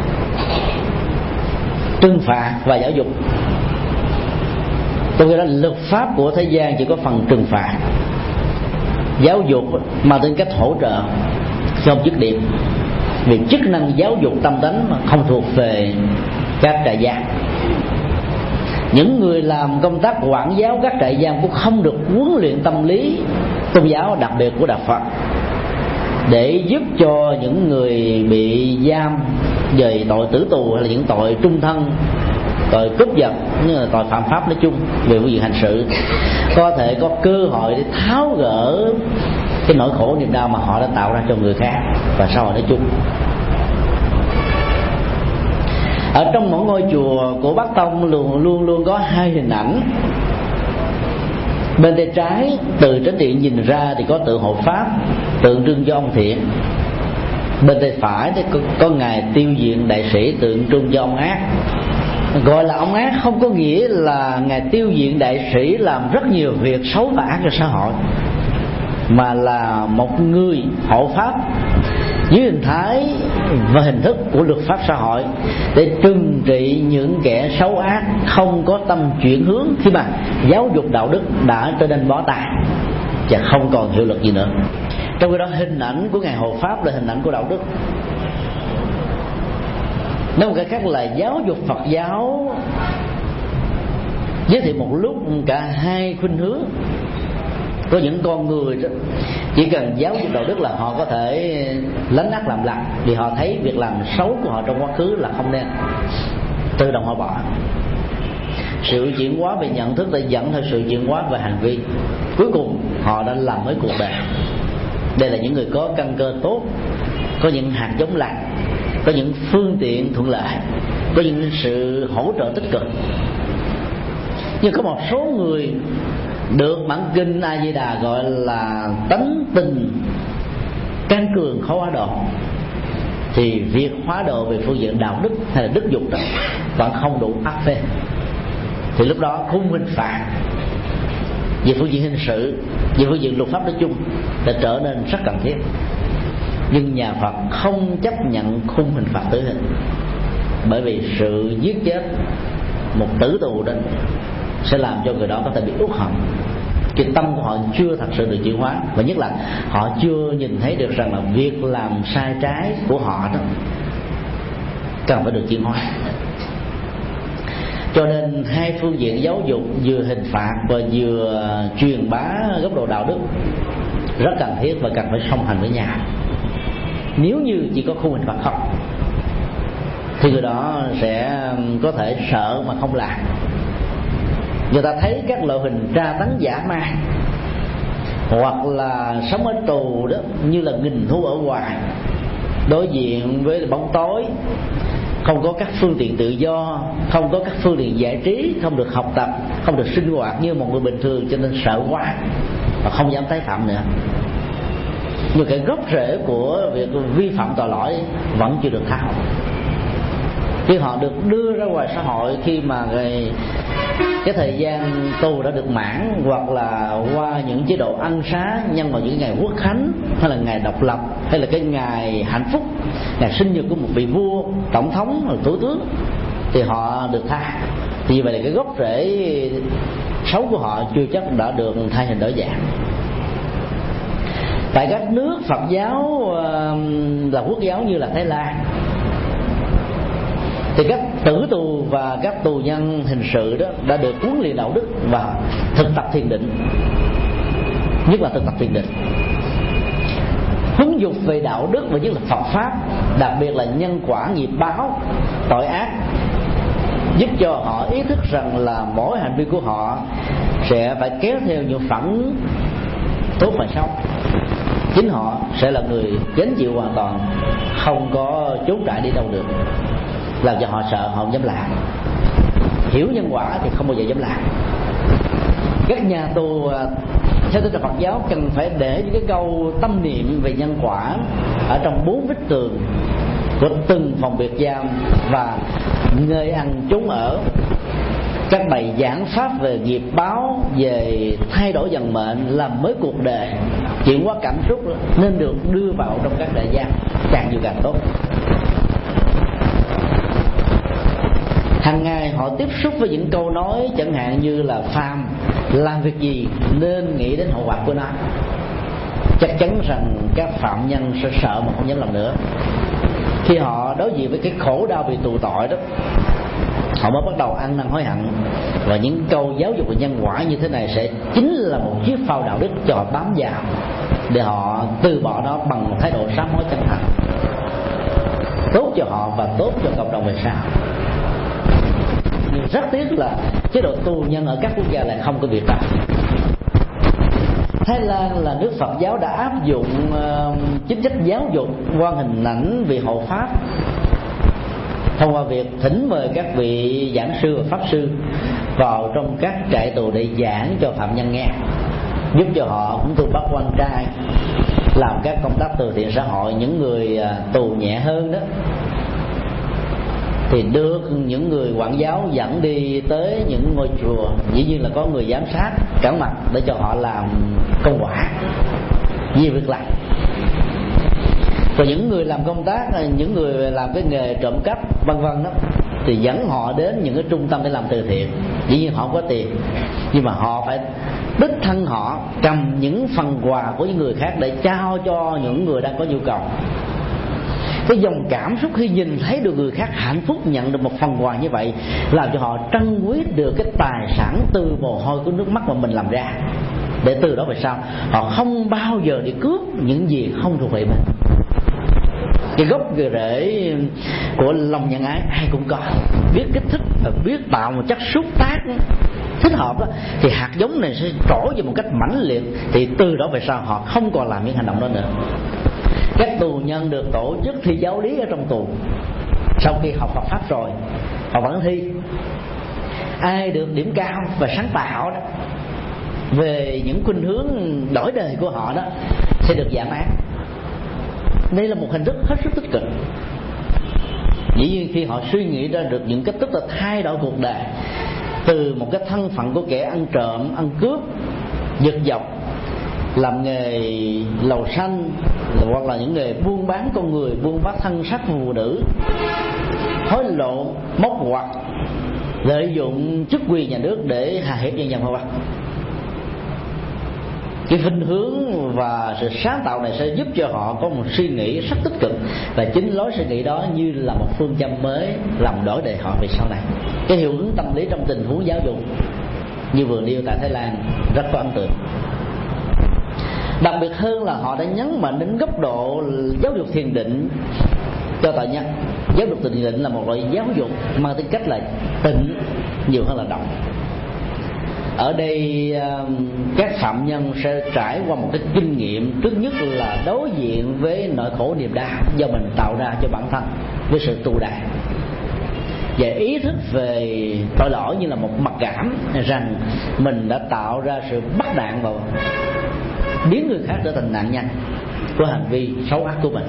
trừng phạt và giáo dục. Tôi nghĩ là luật pháp của thế gian chỉ có phần trừng phạt, giáo dục mang tính cách hỗ trợ không dứt điểm, vì chức năng giáo dục tâm tánh mà không thuộc về các trại giam. Những người làm công tác quản giáo các trại giam cũng không được huấn luyện tâm lý tôn giáo đặc biệt của Đạo Phật để giúp cho những người bị giam về tội tử tù hay là những tội trung thân, tội cướp giật, như là tội phạm pháp nói chung về phương diện hành sự, có thể có cơ hội để tháo gỡ cái nỗi khổ niềm đau mà họ đã tạo ra cho người khác và xã hội nói chung. Ở trong mỗi ngôi chùa của Bắc Tông luôn luôn luôn có hai hình ảnh. Bên tay trái từ chánh điện nhìn ra thì có tượng hộ pháp tượng trưng cho ông Thiện. Bên tay phải thì có, có ngài Tiêu Diện đại sĩ tượng trưng cho ông Ác. Gọi là ông Ác không có nghĩa là ngài Tiêu Diện đại sĩ làm rất nhiều việc xấu và ác cho xã hội, mà là một người hộ pháp dưới hình thái và hình thức của luật pháp xã hội để trừng trị những kẻ xấu ác không có tâm chuyển hướng, khi mà giáo dục đạo đức đã trở nên bó tay và không còn hiệu lực gì nữa. Trong khi đó hình ảnh của Ngài Hộ Pháp là hình ảnh của đạo đức. Nói một cái khác là giáo dục Phật giáo giới thiệu một lúc cả hai khuynh hướng. Có những con người đó, chỉ cần giáo dục đạo đức là họ có thể lánh ác làm lành, vì họ thấy việc làm xấu của họ trong quá khứ là không nên, tự động họ bỏ. Sự chuyển hóa về nhận thức đã dẫn theo sự chuyển hóa về hành vi, cuối cùng họ đã làm mới cuộc đời. Đây là những người có căn cơ tốt, có những hạt giống lành, có những phương tiện thuận lợi, có những sự hỗ trợ tích cực. Nhưng có một số người được bản kinh A Di Đà gọi là tánh tình can cường khó hóa độ, thì việc hóa độ về phương diện đạo đức hay là đức dục đó vẫn không đủ áp phê. Thì lúc đó khung hình phạt về phương diện hình sự, về phương diện luật pháp nói chung đã trở nên rất cần thiết. Nhưng nhà Phật không chấp nhận khung hình phạt tử hình, bởi vì sự giết chết một tử tù đó sẽ làm cho người đó có thể bị uất hận. Cái tâm của họ chưa thật sự được chuyển hóa, và nhất là họ chưa nhìn thấy được rằng là việc làm sai trái của họ đó cần phải được chuyển hóa. Cho nên hai phương diện giáo dục, vừa hình phạt và vừa truyền bá góc độ đạo đức rất cần thiết và cần phải song hành với nhau. Nếu như chỉ có khung hình phạt không thì người đó sẽ có thể sợ mà không làm. Người ta thấy các loại hình tra tấn dã man hoặc là sống ở tù đó như là nghìn thu ở ngoài, đối diện với bóng tối, không có các phương tiện tự do, không có các phương tiện giải trí, không được học tập, không được sinh hoạt như một người bình thường, cho nên sợ quá và không dám tái phạm nữa. Nhưng cái gốc rễ của việc vi phạm tội lỗi vẫn chưa được tháo. Khi họ được đưa ra ngoài xã hội, khi mà cái, cái thời gian tù đã được mãn, hoặc là qua những chế độ ân xá nhân vào những ngày quốc khánh, hay là ngày độc lập, hay là cái ngày hạnh phúc, ngày sinh nhật của một vị vua, tổng thống hoặc thủ tướng, thì họ được tha. Thì như vậy là cái gốc rễ xấu của họ chưa chắc đã được thay hình đổi dạng. Tại các nước Phật giáo là quốc giáo như là Thái Lan, thì các tử tù và các tù nhân hình sự đó đã được huấn luyện đạo đức và thực tập thiền định, nhất là thực tập thiền định. Huấn dục về đạo đức và nhất là Phật pháp, đặc biệt là nhân quả nghiệp báo tội ác, giúp cho họ ý thức rằng là mỗi hành vi của họ sẽ phải kéo theo những phản tốt và xấu. Chính họ sẽ là người gánh chịu hoàn toàn, không có trốn trại đi đâu được, làm cho họ sợ, họ không dám làm. Hiểu nhân quả thì không bao giờ dám làm. Các nhà tù theo tinh thần Phật giáo cần phải để những cái câu tâm niệm về nhân quả ở trong bốn vách tường của từng phòng biệt giam và nơi ăn chốn ở. Các bài giảng pháp về nghiệp báo, về thay đổi vận mệnh, làm mới cuộc đời, chuyển hóa cảm xúc nên được đưa vào trong các trại giam, càng nhiều càng tốt. Hàng ngày họ tiếp xúc với những câu nói chẳng hạn như là phàm làm việc gì nên nghĩ đến hậu quả của nó. Chắc chắn rằng các phạm nhân sẽ sợ mà không dám làm nữa. Khi họ đối diện với cái khổ đau vì tù tội đó, họ mới bắt đầu ăn năn hối hận. Và những câu giáo dục về nhân quả như thế này sẽ chính là một chiếc phao đạo đức cho họ bám vào, để họ từ bỏ nó bằng một thái độ sám hối chân thành, tốt cho họ và tốt cho cộng đồng về sau. Nhưng rất tiếc là chế độ tù nhân ở các quốc gia lại không có việc đó. Thái Lan là nước Phật giáo đã áp dụng uh, chính sách giáo dục qua hình ảnh vị hộ pháp, thông qua việc thỉnh mời các vị giảng sư và pháp sư vào trong các trại tù để giảng cho phạm nhân nghe, giúp cho họ cũng tu bác quan trai, làm các công tác từ thiện xã hội. Những người tù nhẹ hơn đó thì được những người quản giáo dẫn đi tới những ngôi chùa, dĩ nhiên là có người giám sát cẩn mặt để cho họ làm công quả, nhiều việc làm. Còn những người làm công tác, những người làm cái nghề trộm cắp vân vân đó, thì dẫn họ đến những cái trung tâm để làm từ thiện. Dĩ nhiên họ có tiền, nhưng mà họ phải đích thân họ cầm những phần quà của những người khác để trao cho những người đang có nhu cầu. Cái dòng cảm xúc khi nhìn thấy được người khác hạnh phúc nhận được một phần quà như vậy, làm cho họ trân quý được cái tài sản từ mồ hôi của nước mắt mà mình làm ra, để từ đó về sau họ không bao giờ đi cướp những gì không thuộc về mình. Cái gốc rễ của lòng nhân ái ai cũng có, biết kích thích và biết tạo một chất xúc tác thích hợp đó, thì hạt giống này sẽ trổ về một cách mãnh liệt. Thì từ đó về sau họ không còn làm những hành động đó nữa. Các tù nhân được tổ chức thi giáo lý ở trong tù. Sau khi học Phật pháp rồi, họ vẫn thi. Ai được điểm cao và sáng tạo đó về những khuynh hướng đổi đời của họ đó sẽ được giảm án. Đây là một hình thức hết sức tích cực. Dĩ nhiên khi họ suy nghĩ ra được những cách thức là thay đổi cuộc đời từ một cái thân phận của kẻ ăn trộm, ăn cướp, giật dọc, làm nghề lầu xanh, hoặc là những nghề buôn bán con người, buôn bán thân xác phụ nữ, hối lộ, móc ngoặt, lợi dụng chức quyền nhà nước để hà hiếp nhân dân vân vân. Cái khuynh hướng và sự sáng tạo này sẽ giúp cho họ có một suy nghĩ rất tích cực, và chính lối suy nghĩ đó như là một phương châm mới làm đổi đời họ về sau này. Cái hiệu ứng tâm lý trong tình huống giáo dục như vừa nêu tại Thái Lan rất có ấn tượng. Đặc biệt hơn là họ đã nhấn mạnh đến góc độ giáo dục thiền định cho tội nhân. Giáo dục thiền định là một loại giáo dục mang tính cách là tịnh nhiều hơn là động. Ở đây các phạm nhân sẽ trải qua một cái kinh nghiệm, trước nhất là đối diện với nỗi khổ niềm đau do mình tạo ra cho bản thân với sự tu đà, và ý thức về tội lỗi như là một mặc cảm rằng mình đã tạo ra sự bắt nạt và biến người khác trở thành nạn nhân của hành vi xấu ác của mình.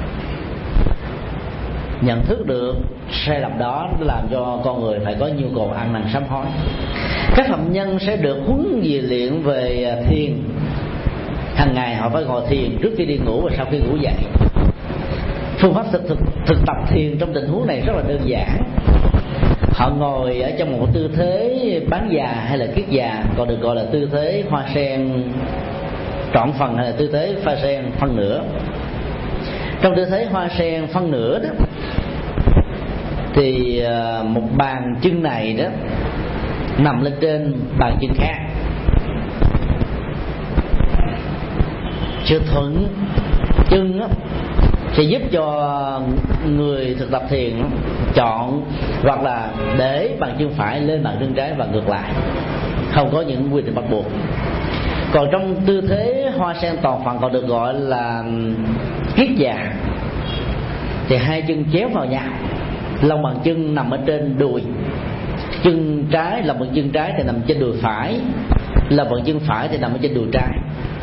Nhận thức được sai lầm đó làm cho con người phải có nhu cầu ăn năn sám hối. Các phạm nhân sẽ được huấn luyện về thiền. Hàng ngày họ phải ngồi thiền trước khi đi ngủ và sau khi ngủ dậy. Phương pháp thực, thực, thực tập thiền trong tình huống này rất là đơn giản. Họ ngồi ở trong một tư thế bán già hay là kiết già, còn được gọi là tư thế hoa sen trọn phần hay là tư thế hoa sen phân nửa. Trong tư thế hoa sen phân nửa đó thì một bàn chân này đó nằm lên trên bàn chân khác. Sự thuận chân đó sẽ giúp cho người thực tập thiền chọn hoặc là để bàn chân phải lên bàn chân trái và ngược lại, không có những quy định bắt buộc. Còn trong tư thế hoa sen toàn phần còn được gọi là kiết già thì hai chân chéo vào nhau, lòng bàn chân nằm ở trên đùi, chân trái lòng bàn chân trái thì nằm trên đùi phải, lòng bàn chân phải thì nằm ở trên đùi trái.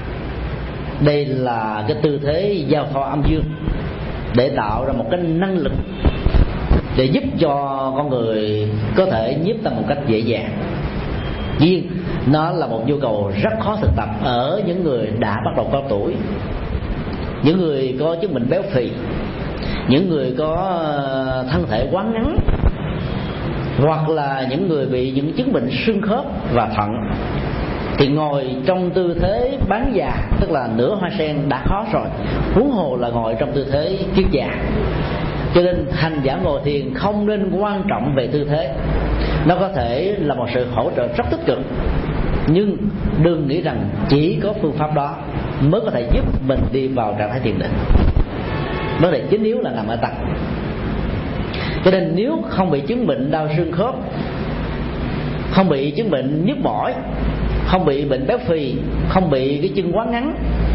Đây là cái tư thế giao thoa âm dương để tạo ra một cái năng lực để giúp cho con người có thể nhiếp tâm một cách dễ dàng. Nhưng nó là một nhu cầu rất khó thực tập ở những người đã bắt đầu có tuổi, những người có chứng bệnh béo phì, những người có thân thể quá ngắn, hoặc là những người bị những chứng bệnh xương khớp và thận. Thì ngồi trong tư thế bán già, tức là nửa hoa sen đã khó rồi, huống hồ là ngồi trong tư thế kiết già. Cho nên hành giả ngồi thiền không nên quan trọng về tư thế, nó có thể là một sự hỗ trợ rất tích cực, nhưng đừng nghĩ rằng chỉ có phương pháp đó mới có thể giúp mình đi vào trạng thái thiền định. Vấn đề chính yếu là nằm ở tâm. Cho nên nếu không bị chứng bệnh đau xương khớp, không bị chứng bệnh nhức mỏi, không bị bệnh béo phì, không bị cái chân quá ngắn,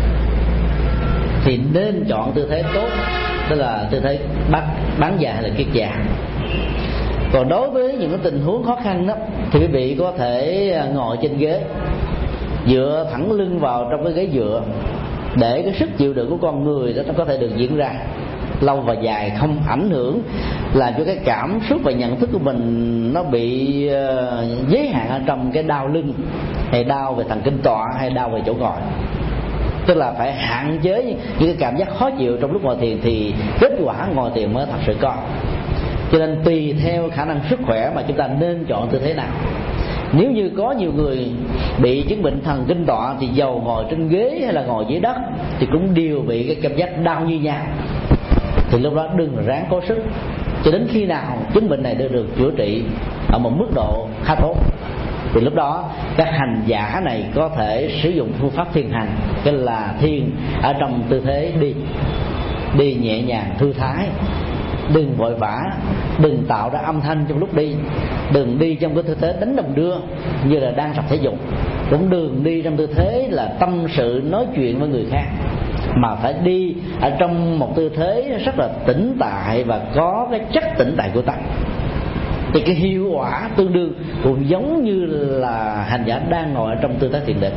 thì nên chọn tư thế tốt, tức là tư thế bắt bán già hay là kiết già. Còn đối với những cái tình huống khó khăn đó thì quý vị có thể ngồi trên ghế, dựa thẳng lưng vào trong cái ghế dựa, để cái sức chịu đựng của con người đó nó có thể được diễn ra lâu và dài, không ảnh hưởng làm cho cái cảm xúc và nhận thức của mình nó bị uh, giới hạn ở trong cái đau lưng, hay đau về thần kinh tọa, hay đau về chỗ ngồi. tức là phải hạn chế những cái cảm giác khó chịu trong lúc ngồi thiền thì kết quả ngồi thiền mới thật sự có. Cho nên tùy theo khả năng sức khỏe mà chúng ta nên chọn tư thế nào. Nếu như có nhiều người bị chứng bệnh thần kinh tọa thì dầu ngồi trên ghế hay là ngồi dưới đất thì cũng đều bị cái cảm giác đau như nhau, thì lúc đó đừng ráng cố sức cho đến khi nào chứng bệnh này được, được chữa trị ở một mức độ khá tốt, thì lúc đó các hành giả này có thể sử dụng phương pháp thiền hành, tức là thiền ở trong tư thế đi đi nhẹ nhàng thư thái, đừng vội vã, đừng tạo ra âm thanh trong lúc đi, đừng đi trong cái tư thế đánh đồng đưa như là đang tập thể dục, cũng đừng đi trong tư thế là tâm sự nói chuyện với người khác, mà phải đi ở trong một tư thế rất là tĩnh tại và có cái chất tĩnh tại của tâm. Thì cái hiệu quả tương đương cũng giống như là hành giả đang ngồi ở trong tư thế thiền định.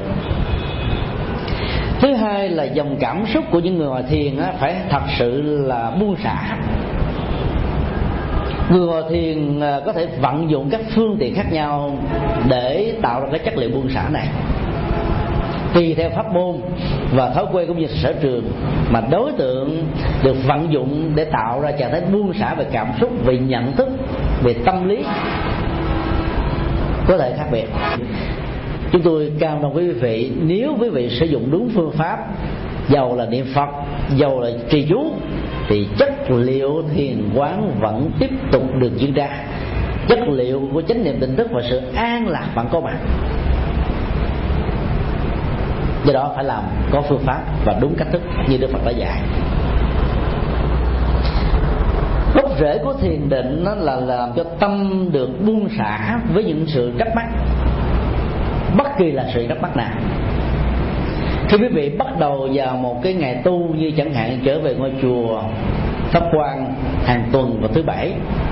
Thứ hai là dòng cảm xúc của những người ngồi thiền á, phải thật sự là buông xả. Người ngồi thiền có thể vận dụng các phương tiện khác nhau để tạo ra cái chất liệu buông xả này, tùy theo pháp môn và thói quen cũng như sở trường mà đối tượng được vận dụng để tạo ra trạng thái buông xả về cảm xúc, về nhận thức, về tâm lý có thể khác biệt. Chúng tôi cam đoan với quý vị, nếu quý vị sử dụng đúng phương pháp, dầu là niệm Phật, dầu là trì chú, thì chất liệu thiền quán vẫn tiếp tục được diễn ra, chất liệu của chánh niệm tỉnh thức và sự an lạc vẫn có mặt. Do đó phải làm có phương pháp và đúng cách thức như Đức Phật đã dạy. Gốc rễ của thiền định nó là làm cho tâm được buông xả với những sự trách mắc, bất kỳ là sự trách mắc nào. Khi quý vị bắt đầu vào một cái ngày tu, như chẳng hạn trở về ngôi chùa Pháp Quan hàng tuần vào thứ bảy,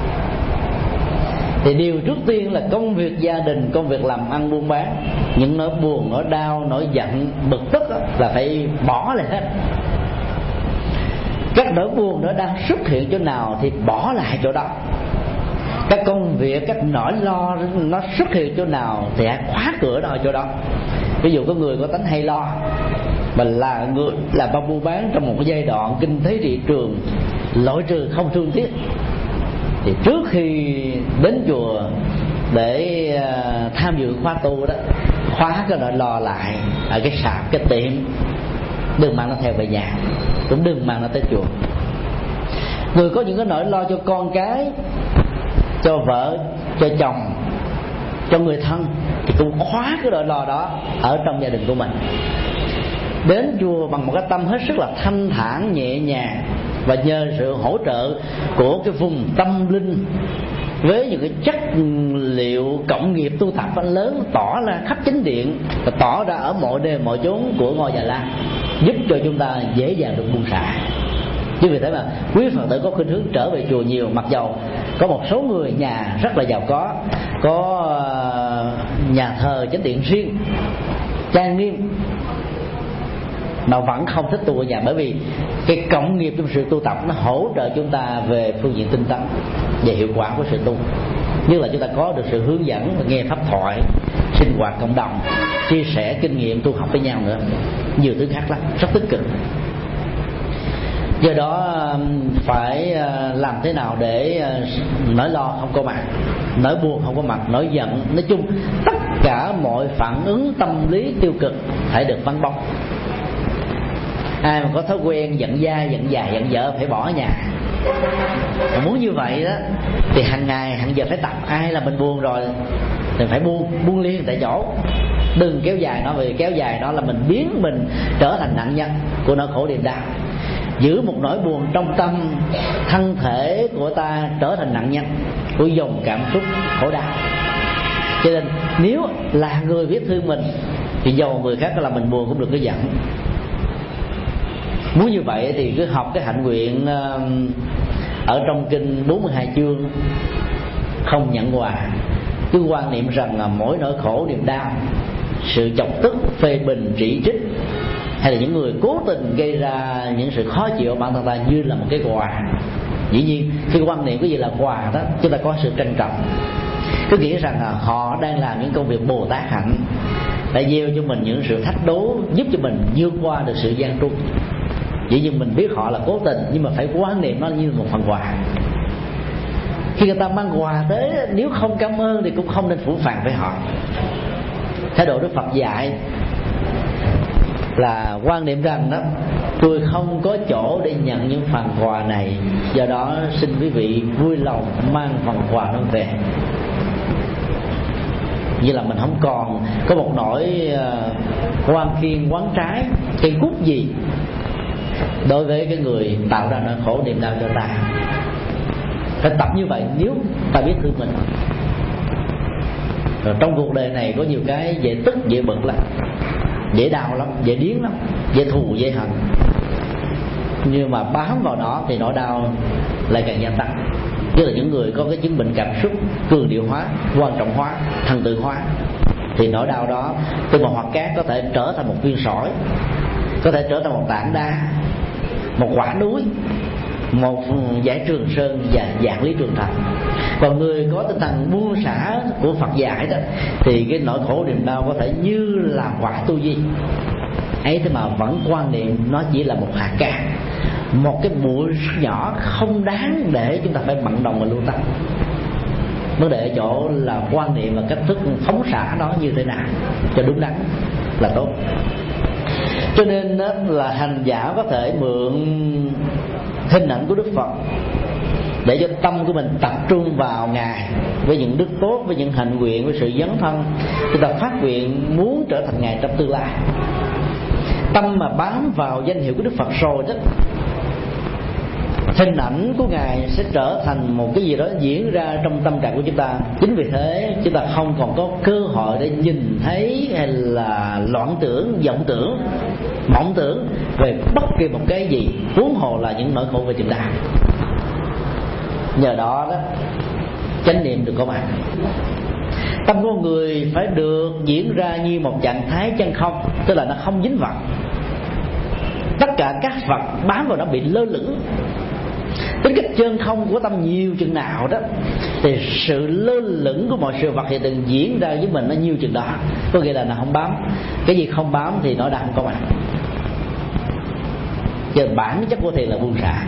thì điều trước tiên là công việc gia đình, công việc làm ăn buôn bán, những nỗi buồn, nỗi đau, nỗi giận, bực tức là phải bỏ lại hết. Các nỗi buồn, nỗi đau xuất hiện chỗ nào thì bỏ lại chỗ đó. Các công việc, các nỗi lo nó xuất hiện chỗ nào thì hãy khóa cửa đó ở chỗ đó. Ví dụ có người có tánh hay lo, mà là người làm bao buôn bán trong một cái giai đoạn kinh tế thị trường loại trừ không thương tiếc, thì trước khi đến chùa để tham dự khóa tu đó, khóa cái nỗi lo lại ở cái sạp, cái tiệm, đừng mang nó theo về nhà, cũng đừng mang nó tới chùa. Người có những cái nỗi lo cho con cái, cho vợ, cho chồng, cho người thân, thì cũng khóa cái nỗi lo đó ở trong gia đình của mình. Đến chùa bằng một cái tâm hết sức là thanh thản, nhẹ nhàng, và nhờ sự hỗ trợ của cái vùng tâm linh với những cái chất liệu cộng nghiệp tu tập lớn tỏ ra khắp chánh điện và tỏ ra ở mọi nơi mọi chốn của ngôi Già Lam, giúp cho chúng ta dễ dàng được buông xả. Chứ vì thế mà quý Phật tử có khuynh hướng trở về chùa nhiều, mặc dầu có một số người nhà rất là giàu có, có nhà thờ chánh điện riêng trang nghiêm, mà vẫn không thích tu ở nhà, bởi vì cái cộng nghiệp trong sự tu tập nó hỗ trợ chúng ta về phương diện tinh tấn, về hiệu quả của sự tu. Như là chúng ta có được sự hướng dẫn, nghe pháp thoại, sinh hoạt cộng đồng, chia sẻ kinh nghiệm tu học với nhau nữa, nhiều thứ khác lắm, rất tích cực. Do đó phải làm thế nào để nỗi lo không có mặt, nỗi buồn không có mặt, nỗi giận, nói chung tất cả mọi phản ứng tâm lý tiêu cực phải được vắng bóng. Ai mà có thói quen giận dai, giận dài, giận vợ phải bỏ ở nhà. Mà muốn như vậy đó thì hàng ngày hàng giờ phải tập. Ai là mình buồn rồi thì phải buông, buông liền tại chỗ, đừng kéo dài nó, vì kéo dài nó là mình biến mình trở thành nạn nhân của nỗi khổ niềm đau. Giữ một nỗi buồn trong tâm, thân thể của ta trở thành nạn nhân của dòng cảm xúc khổ đau. Cho nên nếu là người biết thương mình thì dầu người khác có làm mình buồn cũng đừng có giận. Muốn như vậy thì cứ học cái hạnh nguyện ở trong kinh bốn mươi hai chương không nhận quà, cứ quan niệm rằng là mỗi nỗi khổ niềm đau, sự chọc tức, phê bình, chỉ trích, hay là những người cố tình gây ra những sự khó chịu ở bản thân ta như là một cái quà. Dĩ nhiên khi quan niệm cái gì là quà đó, chúng ta có sự trân trọng, cứ nghĩ rằng là họ đang làm những công việc Bồ Tát hạnh, đã gieo cho mình những sự thách đố giúp cho mình vượt qua được sự gian truân. Chỉ như mình biết họ là cố tình, nhưng mà phải quan niệm nó như một phần quà. Khi người ta mang quà tới, nếu không cảm ơn thì cũng không nên phủ phàng với họ. Thái độ Đức Phật dạy là quan niệm rằng đó, tôi không có chỗ để nhận những phần quà này, do đó xin quý vị vui lòng mang phần quà đó về. Như là mình không còn có một nỗi uh, quan khiên quán trái cây cút gì đối với cái người tạo ra nỗi khổ niềm đau cho ta. Phải tập như vậy nếu ta biết thương mình. Rồi trong cuộc đời này có nhiều cái dễ tức dễ bực lắm, dễ đau lắm, dễ điếng lắm, dễ thù dễ hận, nhưng mà bám vào nó thì nỗi đau lại càng gia tăng. Như là những người có cái chứng bệnh cảm xúc cường điệu hóa, quan trọng hóa, thần tự hóa, thì nỗi đau đó từ một hạt cát có thể trở thành một viên sỏi, có thể trở thành một tảng đá, một quả núi, một giải Trường Sơn và dạng lý Trường Thành. Còn người có tinh thần buông xả của Phật dạy đó thì cái nỗi khổ niềm đau có thể như là quả tu di ấy, thế mà vẫn quan niệm nó chỉ là một hạt cát, một cái bụi nhỏ không đáng để chúng ta phải bận đồng và lưu tâm. Vấn đề ở chỗ là quan niệm và cách thức phóng xả nó như thế nào cho đúng đắn là tốt. Cho nên đó là hành giả có thể mượn hình ảnh của Đức Phật để cho tâm của mình tập trung vào Ngài với những đức tốt, với những hạnh nguyện, với sự dấn thân. Chúng ta phát nguyện muốn trở thành Ngài trong tương lai. Tâm mà bám vào danh hiệu của Đức Phật rồi đó, hình ảnh của Ngài sẽ trở thành một cái gì đó diễn ra trong tâm trạng của chúng ta. Chính vì thế chúng ta không còn có cơ hội để nhìn thấy hay là loạn tưởng, vọng tưởng, mộng tưởng về bất kỳ một cái gì, huống hồ là những nỗi khổ về chúng ta. Nhờ đó đó chánh niệm được có mặt. Tâm của người phải được diễn ra như một trạng thái chân không, tức là nó không dính vật. Tất cả các vật bám vào nó bị lơ lửng. Tính cách chân không của tâm nhiều chừng nào đó thì sự lơ lửng của mọi sự vật hiện tượng diễn ra với mình nó nhiều chừng đó. Có nghĩa là nó không bám. Cái gì không bám thì nó đã không có mặt. Chứ bản chất của thiền là buông xả.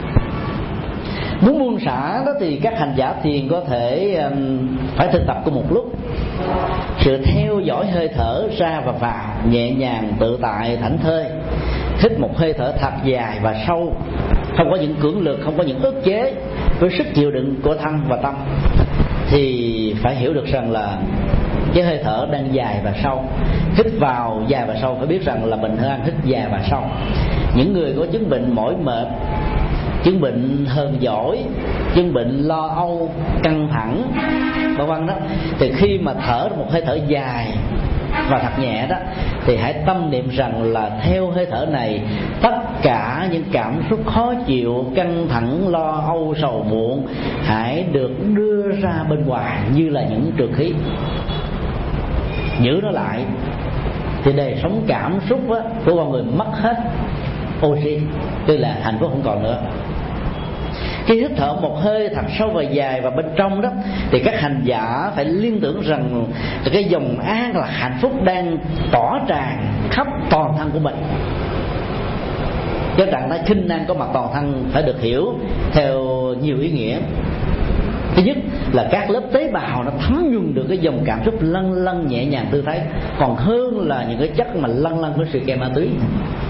Muốn buông xả đó thì các hành giả thiền có thể um, phải thực tập cùng một lúc. Sự theo dõi hơi thở ra và vào, nhẹ nhàng, tự tại, thảnh thơi. Hít một hơi thở thật dài và sâu, không có những cưỡng lực, không có những ức chế, với sức chịu đựng của thân và tâm. Thì phải hiểu được rằng là cái hơi thở đang dài và sâu. Hít vào dài và sâu, phải biết rằng là mình đang hít dài và sâu. Những người có chứng bệnh mỏi mệt, chứng bệnh hờn dỗi, chứng bệnh lo âu, căng thẳng, vân vân đó, thì khi mà thở một hơi thở dài và thật nhẹ đó, thì hãy tâm niệm rằng là theo hơi thở này, tất cả những cảm xúc khó chịu, căng thẳng, lo âu, sầu muộn hãy được đưa ra bên ngoài như là những trường khí. Giữ nó lại thì đời sống cảm xúc á, của con người mất hết oxy, tức là hạnh phúc không còn nữa. Khi hít thở một hơi thật sâu và dài vào bên trong đó, thì các hành giả phải liên tưởng rằng cái dòng an là hạnh phúc đang tỏ tràn khắp toàn thân của mình. Cái trạng thái khinh an có mặt toàn thân phải được hiểu theo nhiều ý nghĩa. Thứ nhất là các lớp tế bào nó thấm nhuần được cái dòng cảm xúc lân lân nhẹ nhàng tư thế, còn hơn là những cái chất mà lân lân với sự kèm ma túy.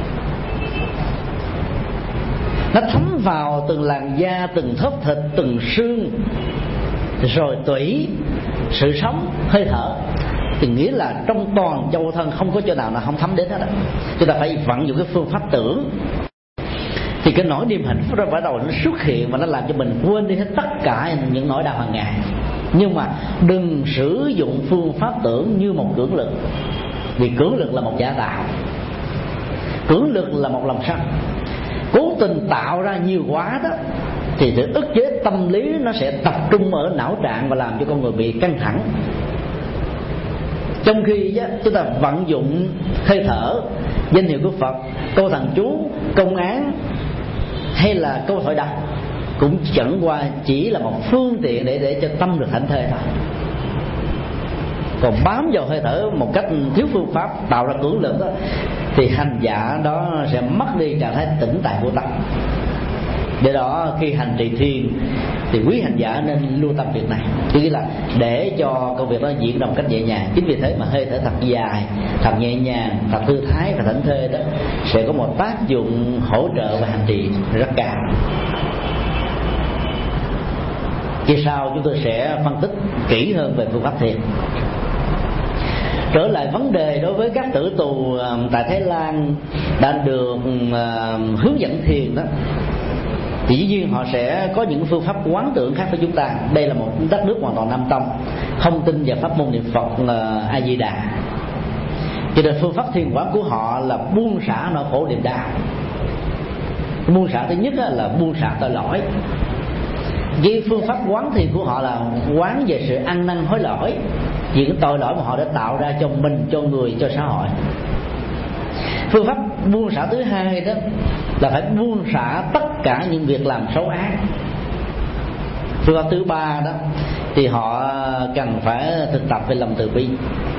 Nó thấm vào từng làn da, từng thớp thịt, từng xương, rồi tủy, sự sống, hơi thở. Thì nghĩa là trong toàn châu thân không có chỗ nào nó không thấm đến hết. Chúng ta phải vận dụng cái phương pháp tưởng, thì cái nỗi niềm hạnh phúc đó bắt đầu nó xuất hiện và nó làm cho mình quên đi hết tất cả những nỗi đau hàng ngày. Nhưng mà đừng sử dụng phương pháp tưởng như một cưỡng lực, vì cưỡng lực là một giả tạo, cưỡng lực là một lòng sân. Cố tình tạo ra nhiều quá đó thì sự ức chế tâm lý nó sẽ tập trung ở não trạng và làm cho con người bị căng thẳng. Trong khi đó, chúng ta vận dụng hơi thở, danh hiệu của Phật, câu thần chú, công án hay là câu thoại đọc cũng chẳng qua chỉ là một phương tiện để để cho tâm được thảnh thơi thôi. còn bám vào hơi thở một cách thiếu phương pháp, tạo ra cưỡng lực đó, thì hành giả đó sẽ mất đi trạng thái tĩnh tại của tâm. Do đó khi hành trì thiền thì quý hành giả nên lưu tâm việc này, tức là để cho công việc đó diễn ra một cách nhẹ nhàng. Chính vì thế mà hơi thở thật dài, thật nhẹ nhàng, thật thư thái và thảnh thơi đó sẽ có một tác dụng hỗ trợ và hành trì rất cao. Khi sau chúng tôi sẽ phân tích kỹ hơn về phương pháp thiền. Trở lại vấn đề, đối với các tử tù tại Thái Lan đã được uh, hướng dẫn thiền đó, thì dĩ nhiên họ sẽ có những phương pháp quán tưởng khác với chúng ta. Đây là một đất nước hoàn toàn Nam Tông, không tin vào pháp môn niệm Phật uh, A Di Đà, cho nên phương pháp thiền quán của họ là buông xả nỗi khổ niềm đau. Buông xả thứ nhất là buông xả tội lỗi. Vì phương pháp quán thiền của họ là quán về sự ăn năn hối lỗi, những tội lỗi mà họ đã tạo ra cho mình, cho người, cho xã hội. Phương pháp buông xả thứ hai đó là phải buông xả tất cả những việc làm xấu ác. Phương pháp thứ ba đó thì họ cần phải thực tập về lòng từ bi.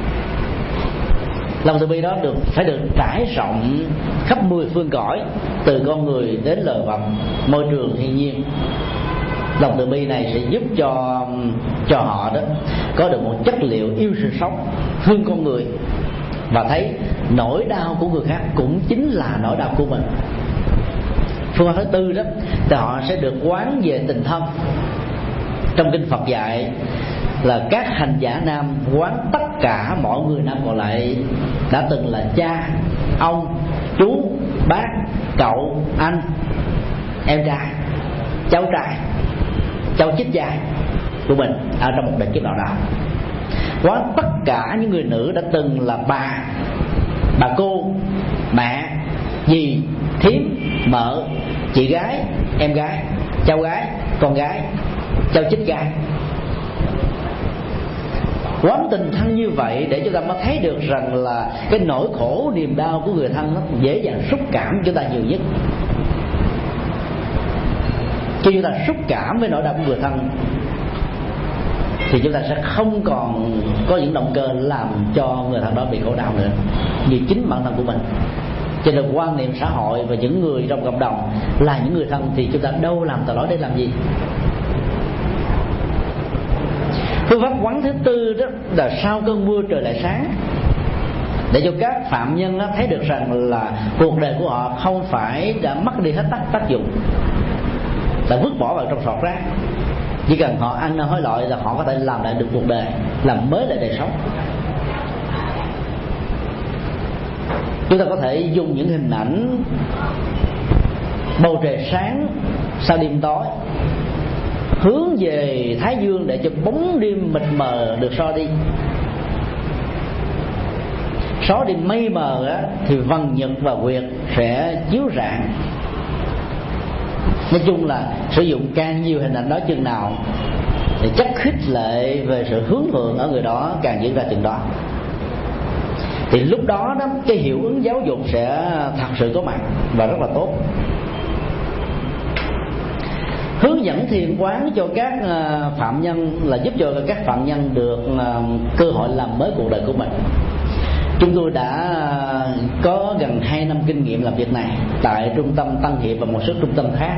Lòng từ bi đó được phải được trải rộng khắp mười phương cõi, từ con người đến loài vật, môi trường thiên nhiên. Lòng từ bi này sẽ giúp cho cho họ đó có được một chất liệu yêu sự sống, thương con người, và thấy nỗi đau của người khác cũng chính là nỗi đau của mình. Phương pháp thứ tư đó thì họ sẽ được quán về tình thân. Trong kinh Phật dạy là các hành giả nam quán tất cả mọi người nam còn lại đã từng là cha, ông, chú, bác, cậu, anh, em trai, cháu trai, cháu chích trai của mình ở trong một đời kiếp nào đó. Quán tất cả những người nữ đã từng là bà, bà cô, mẹ, dì, thím, mợ, chị gái, em gái, cháu gái, con gái, cháu chích gái. Quán tình thân như vậy để chúng ta mới thấy được rằng là cái nỗi khổ niềm đau của người thân nó dễ dàng xúc cảm chúng ta nhiều nhất. Khi chúng ta xúc cảm với nỗi đau của người thân thì chúng ta sẽ không còn có những động cơ làm cho người thân đó bị khổ đau nữa, như chính bản thân của mình. Cho nên quan niệm xã hội và những người trong cộng đồng là những người thân thì chúng ta đâu làm tội lỗi để làm gì. Phương pháp quán thứ tư đó là sau cơn mưa trời lại sáng, để cho các phạm nhân thấy được rằng là cuộc đời của họ không phải đã mất đi hết tác, tác dụng, đã vứt bỏ vào trong sọt rác. Chỉ cần họ ăn năn hối lỗi là họ có thể làm lại được cuộc đời, làm mới lại đời sống. Chúng ta có thể dùng những hình ảnh bầu trời sáng sau đêm tối, hướng về Thái Dương để cho bóng đêm mịt mờ được xóa đi. Xóa đi mây mờ á, thì vầng nhật và nguyệt sẽ chiếu rạng. Nói chung là sử dụng càng nhiều hình ảnh đó chừng nào thì chất khích lệ về sự hướng thượng ở người đó càng diễn ra chừng đó. Thì lúc đó đó cái hiệu ứng giáo dục sẽ thật sự có mặt và rất là tốt. Hướng dẫn thiền quán cho các phạm nhân là giúp cho các phạm nhân được cơ hội làm mới cuộc đời của mình. Chúng tôi đã có gần hai năm kinh nghiệm làm việc này tại trung tâm Tân Hiệp và một số trung tâm khác.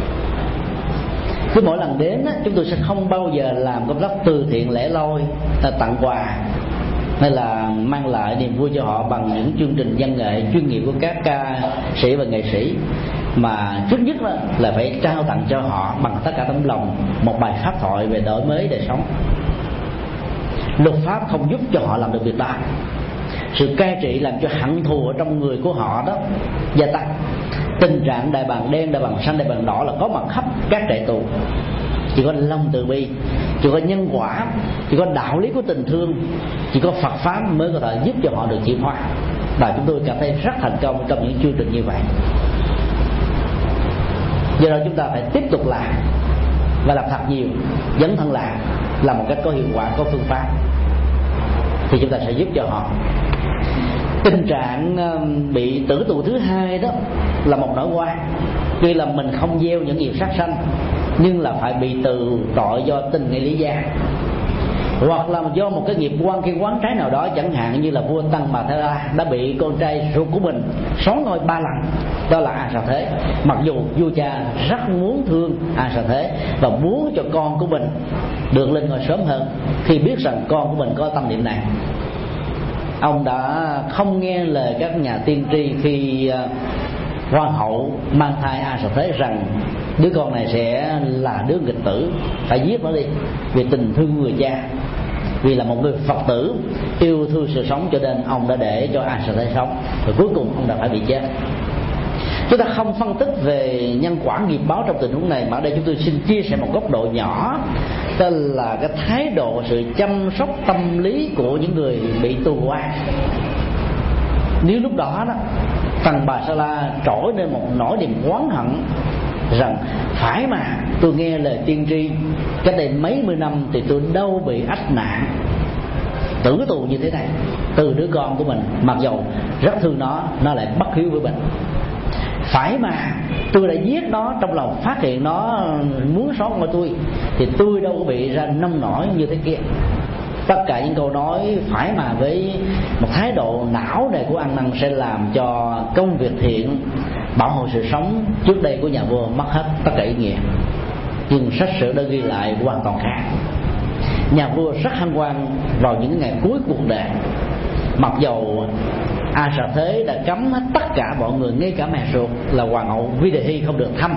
Cứ mỗi lần đến chúng tôi sẽ không bao giờ làm công tác từ thiện lẻ loi, tặng quà hay là mang lại niềm vui cho họ bằng những chương trình văn nghệ chuyên nghiệp của các ca sĩ và nghệ sĩ, mà trước nhất là phải trao tặng cho họ bằng tất cả tấm lòng một bài pháp thoại về đổi mới đời sống. Luật pháp không giúp cho họ làm được việc đó. Sự cai trị làm cho hận thù ở trong người của họ đó gia tăng. Tình trạng đại bàng đen, đại bàng xanh, đại bàng đỏ là có mặt khắp các trại tù. Chỉ có lòng từ bi, chỉ có nhân quả, chỉ có đạo lý của tình thương, chỉ có Phật pháp mới có thể giúp cho họ được chuyển hóa. Và chúng tôi cảm thấy rất thành công trong những chương trình như vậy. Do đó chúng ta phải tiếp tục làm và làm thật nhiều, dấn thân làm, làm một cách có hiệu quả, có phương pháp, thì chúng ta sẽ giúp cho họ. Tình trạng bị tử tù thứ hai đó là một nỗi oan. Tuy là mình không gieo những nghiệp sát sanh, nhưng là phải bị từ tội do tình nghĩa lý gia. hoặc là do một cái nghiệp quan khi quán trái nào đó, chẳng hạn như là vua Tăng Bà Thế La đã bị con trai ruột của mình xón ngôi ba lần, đó là A Xà Thế. Mặc dù vua cha rất muốn thương A Xà Thế và muốn cho con của mình được lên ngôi sớm hơn, khi biết rằng con của mình có tâm niệm này, ông đã không nghe lời các nhà tiên tri khi hoàng hậu mang thai A Xà Thế rằng đứa con này sẽ là đứa nghịch tử, phải giết nó đi, vì tình thương người cha. Vì là một người Phật tử yêu thương sự sống, cho nên ông đã để cho A Xà Thế sống, và cuối cùng ông đã phải bị chết. Chúng ta không phân tích về nhân quả nghiệp báo trong tình huống này, mà ở đây chúng tôi xin chia sẻ một góc độ nhỏ, đó là cái thái độ sự chăm sóc tâm lý của những người bị tù oan. Nếu lúc đó đó Tần Bà Sa La trỗi lên một nỗi niềm oán hận rằng phải mà tôi nghe lời tiên tri cách đây mấy mươi năm thì tôi đâu bị ách nạn tử tù như thế này từ đứa con của mình, mặc dầu rất thương nó, nó lại bất hiếu với mình. Phải mà tôi đã giết nó trong lòng phát hiện nó muốn xót ngôi tôi thì tôi đâu có bị ra nông nổi như thế kia. Tất cả những câu nói phải mà với một thái độ não nề của ăn năn sẽ làm cho công việc thiện bảo hộ sự sống trước đây của nhà vua mất hết tất cả ý nghĩa. Nhưng sách sử đã ghi lại hoàn toàn khác. Nhà vua rất hân hoan vào những ngày cuối cuộc đời, mặc dầu A Xà Thế đã cấm hết tất cả mọi người, ngay cả mẹ ruột là hoàng hậu Vi Đề Hy không được thăm,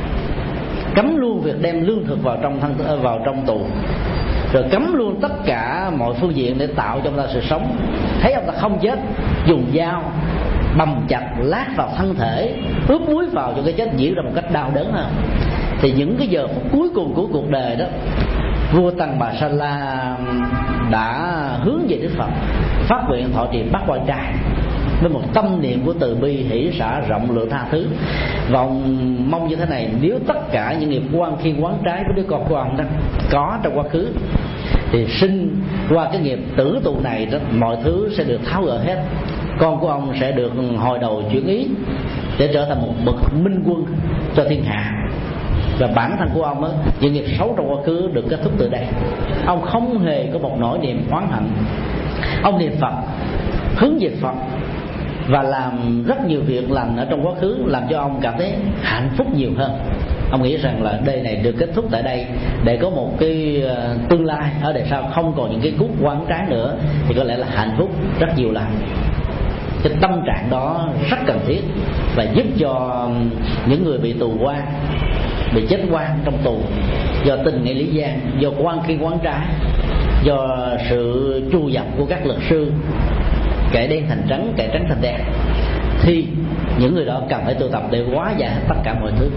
cấm luôn việc đem lương thực vào trong thân vào trong tù, rồi cấm luôn tất cả mọi phương diện để tạo cho ông ta sự sống. Thấy ông ta không chết, dùng dao bầm chặt lát vào thân thể, ướp muối vào cho cái chết diễn ra một cách đau đớn hơn. Thì những cái giờ phút cuối cùng của cuộc đời đó, vua Tần Bà Sa La đã hướng về Đức Phật, phát nguyện thọ trì bát quan trai với một tâm niệm của từ bi, hỷ xả, rộng lượng, tha thứ. Và ông mong như thế này: nếu tất cả những nghiệp quan khi quán trái của đứa con của ông đó có trong quá khứ, thì sinh qua cái nghiệp tử tù này đó, mọi thứ sẽ được tháo gỡ hết. Con của ông sẽ được hồi đầu chuyển ý để trở thành một bậc minh quân cho thiên hạ. Và bản thân của ông á, những nghiệp xấu trong quá khứ được kết thúc từ đây. Ông không hề có một nỗi niềm oán hận. Ông niệm Phật, hướng về Phật và làm rất nhiều việc lành ở trong quá khứ, làm cho ông cảm thấy hạnh phúc nhiều hơn. Ông nghĩ rằng là đời này được kết thúc tại đây, để có một cái tương lai ở đời sau không còn những cái cúc quán trái nữa, thì có lẽ là hạnh phúc rất nhiều lần. Cái tâm trạng đó rất cần thiết và giúp cho những người bị tù oan, bị chết oan trong tù do tình nghĩa lý gian, do quan khi quán trái, do sự chu dập của các luật sư kẻ đen thành trắng, kẻ trắng thành đen, thì những người đó cần phải tu tập để hóa giải tất cả mọi thứ.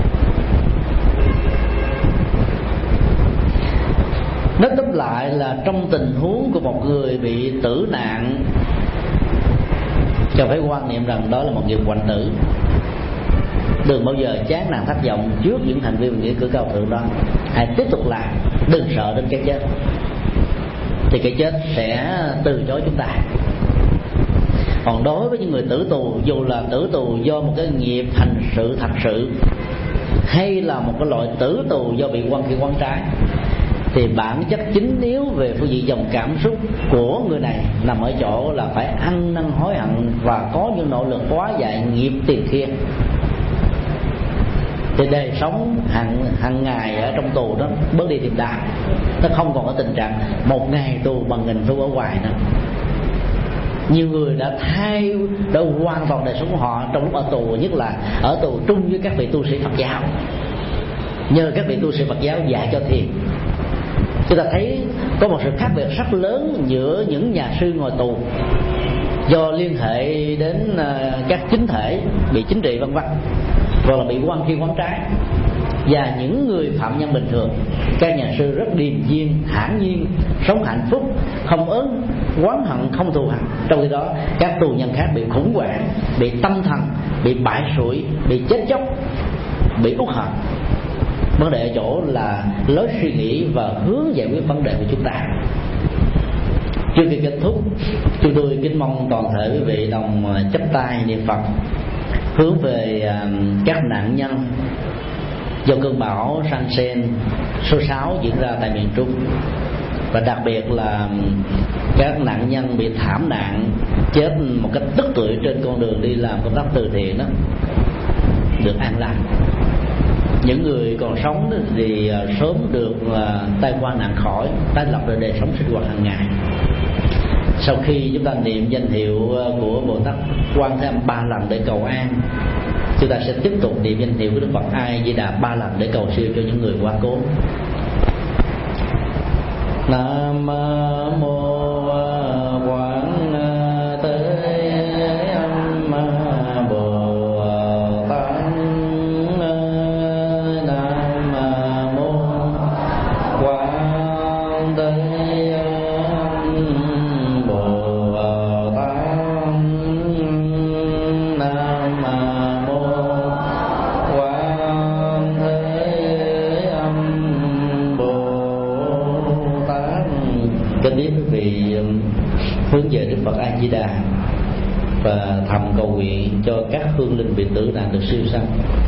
Nói tóm lại là trong tình huống của một người bị tử nạn, cần phải quan niệm rằng đó là một nghiệp hoạnh tử. Đừng bao giờ chán nản thất vọng trước những hành vi và nghĩa cử cao thượng đó. Hãy tiếp tục làm, đừng sợ đến cái chết, thì cái chết sẽ từ chối chúng ta. Còn đối với những người tử tù, dù là tử tù do một cái nghiệp hành sự thật sự, hay là một cái loại tử tù do bị quan khi quán trái, thì bản chất chính yếu về phương diện dòng cảm xúc của người này nằm ở chỗ là phải ăn năn hối hận và có những nỗ lực hóa giải nghiệp tiền kia. Thì đời sống hàng hàng ngày ở trong tù đó bớt đi điềm đạm, nó không còn có tình trạng một ngày tù bằng nghìn thu ở ngoài nữa. Nhiều người đã thay đổi hoàn toàn đời sống của họ trong lúc ở tù, nhất là ở tù chung với các vị tu sĩ Phật giáo, nhờ các vị tu sĩ Phật giáo dạy cho thiền. Chúng ta thấy có một sự khác biệt rất lớn giữa những nhà sư ngồi tù do liên hệ đến các chính thể bị chính trị vân vân, hoặc là bị quan khi quán trái, và những người phạm nhân bình thường. Các nhà sư rất điềm nhiên, thản nhiên, sống hạnh phúc, không ớn oán hận, không thù hằn. Trong khi đó các tù nhân khác bị khủng hoảng, bị tâm thần, bị bại sụi, bị chết chóc, bị uất hận. Vấn đề ở chỗ là lối suy nghĩ và hướng giải quyết vấn đề của chúng ta. Trước khi kết thúc, chúng tôi kính mong toàn thể quý vị đồng chắp tay niệm Phật, hướng về các nạn nhân do cơn bão San Sen số sáu diễn ra tại miền Trung. và đặc biệt là các nạn nhân bị thảm nạn chết một cách tức tưởi trên con đường đi làm công tác từ thiện đó được an lành. Những người còn sống thì sớm được tai qua nạn khỏi, tái lập lại đời sống sinh hoạt hàng ngày. Sau khi chúng ta niệm danh hiệu của Bồ Tát Quan Thế Âm ba lần để cầu an, chúng ta sẽ tiếp tục niệm danh hiệu của Đức Phật A Di Đà ba lần để cầu siêu cho những người quá cố. Nam mô Quán Thế Âm Bồ Tát. Nam mô Quán Thế Âm Bồ Tát. Nam mô Quán Thế Âm Bồ Tát. Kính biết quý vị hướng về Đức Phật A Di Đà và thầm cầu nguyện cho các hương linh bị tử nạn được siêu sanh.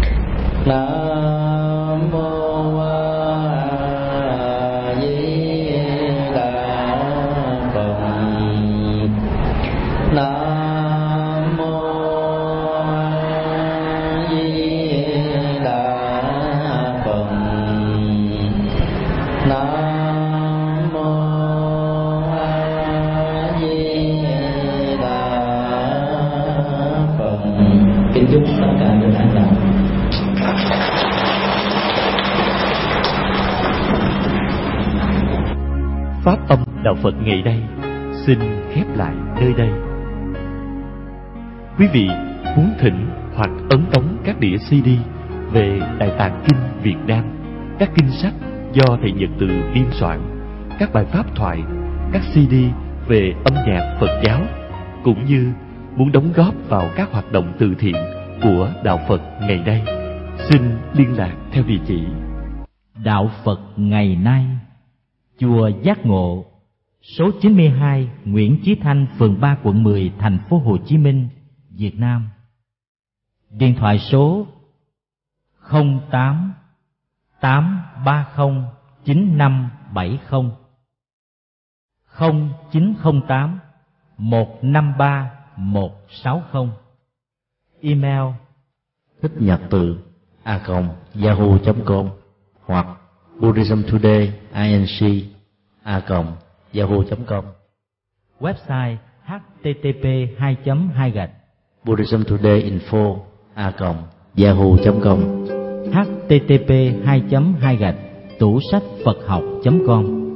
Nam mô A Di Đà Phật. Nam mô A Di Đà Phật. Nam mô A Di Đà Phật. Kính chúc tất cả được an lành. Pháp âm Đạo Phật ngày nay xin khép lại nơi đây. Quý vị muốn thỉnh hoặc ấn tống các đĩa xê đê về Đại Tạng Kinh Việt Nam, các kinh sách do thầy Nhật Từ biên soạn, các bài pháp thoại, các xê đê về âm nhạc Phật giáo, cũng như muốn đóng góp vào các hoạt động từ thiện của Đạo Phật ngày nay, xin liên lạc theo địa chỉ Đạo Phật ngày nay, Chùa Giác Ngộ, số chín mươi hai Nguyễn Chí Thanh, phường ba, quận mười, thành phố Hồ Chí Minh, Việt Nam. Điện thoại số không tám tám ba không chín năm bảy không, không chín không tám một năm ba một sáu không. Email thích nhật từ a còng yahoo chấm com hoặc buddhism today inc a còng yahoo chấm com. Website h t t p hai chấm hai gạch buddhism today info a còng yahoo chấm com. h t t p hai chấm hai gạch tủ sách Phật học chấm com.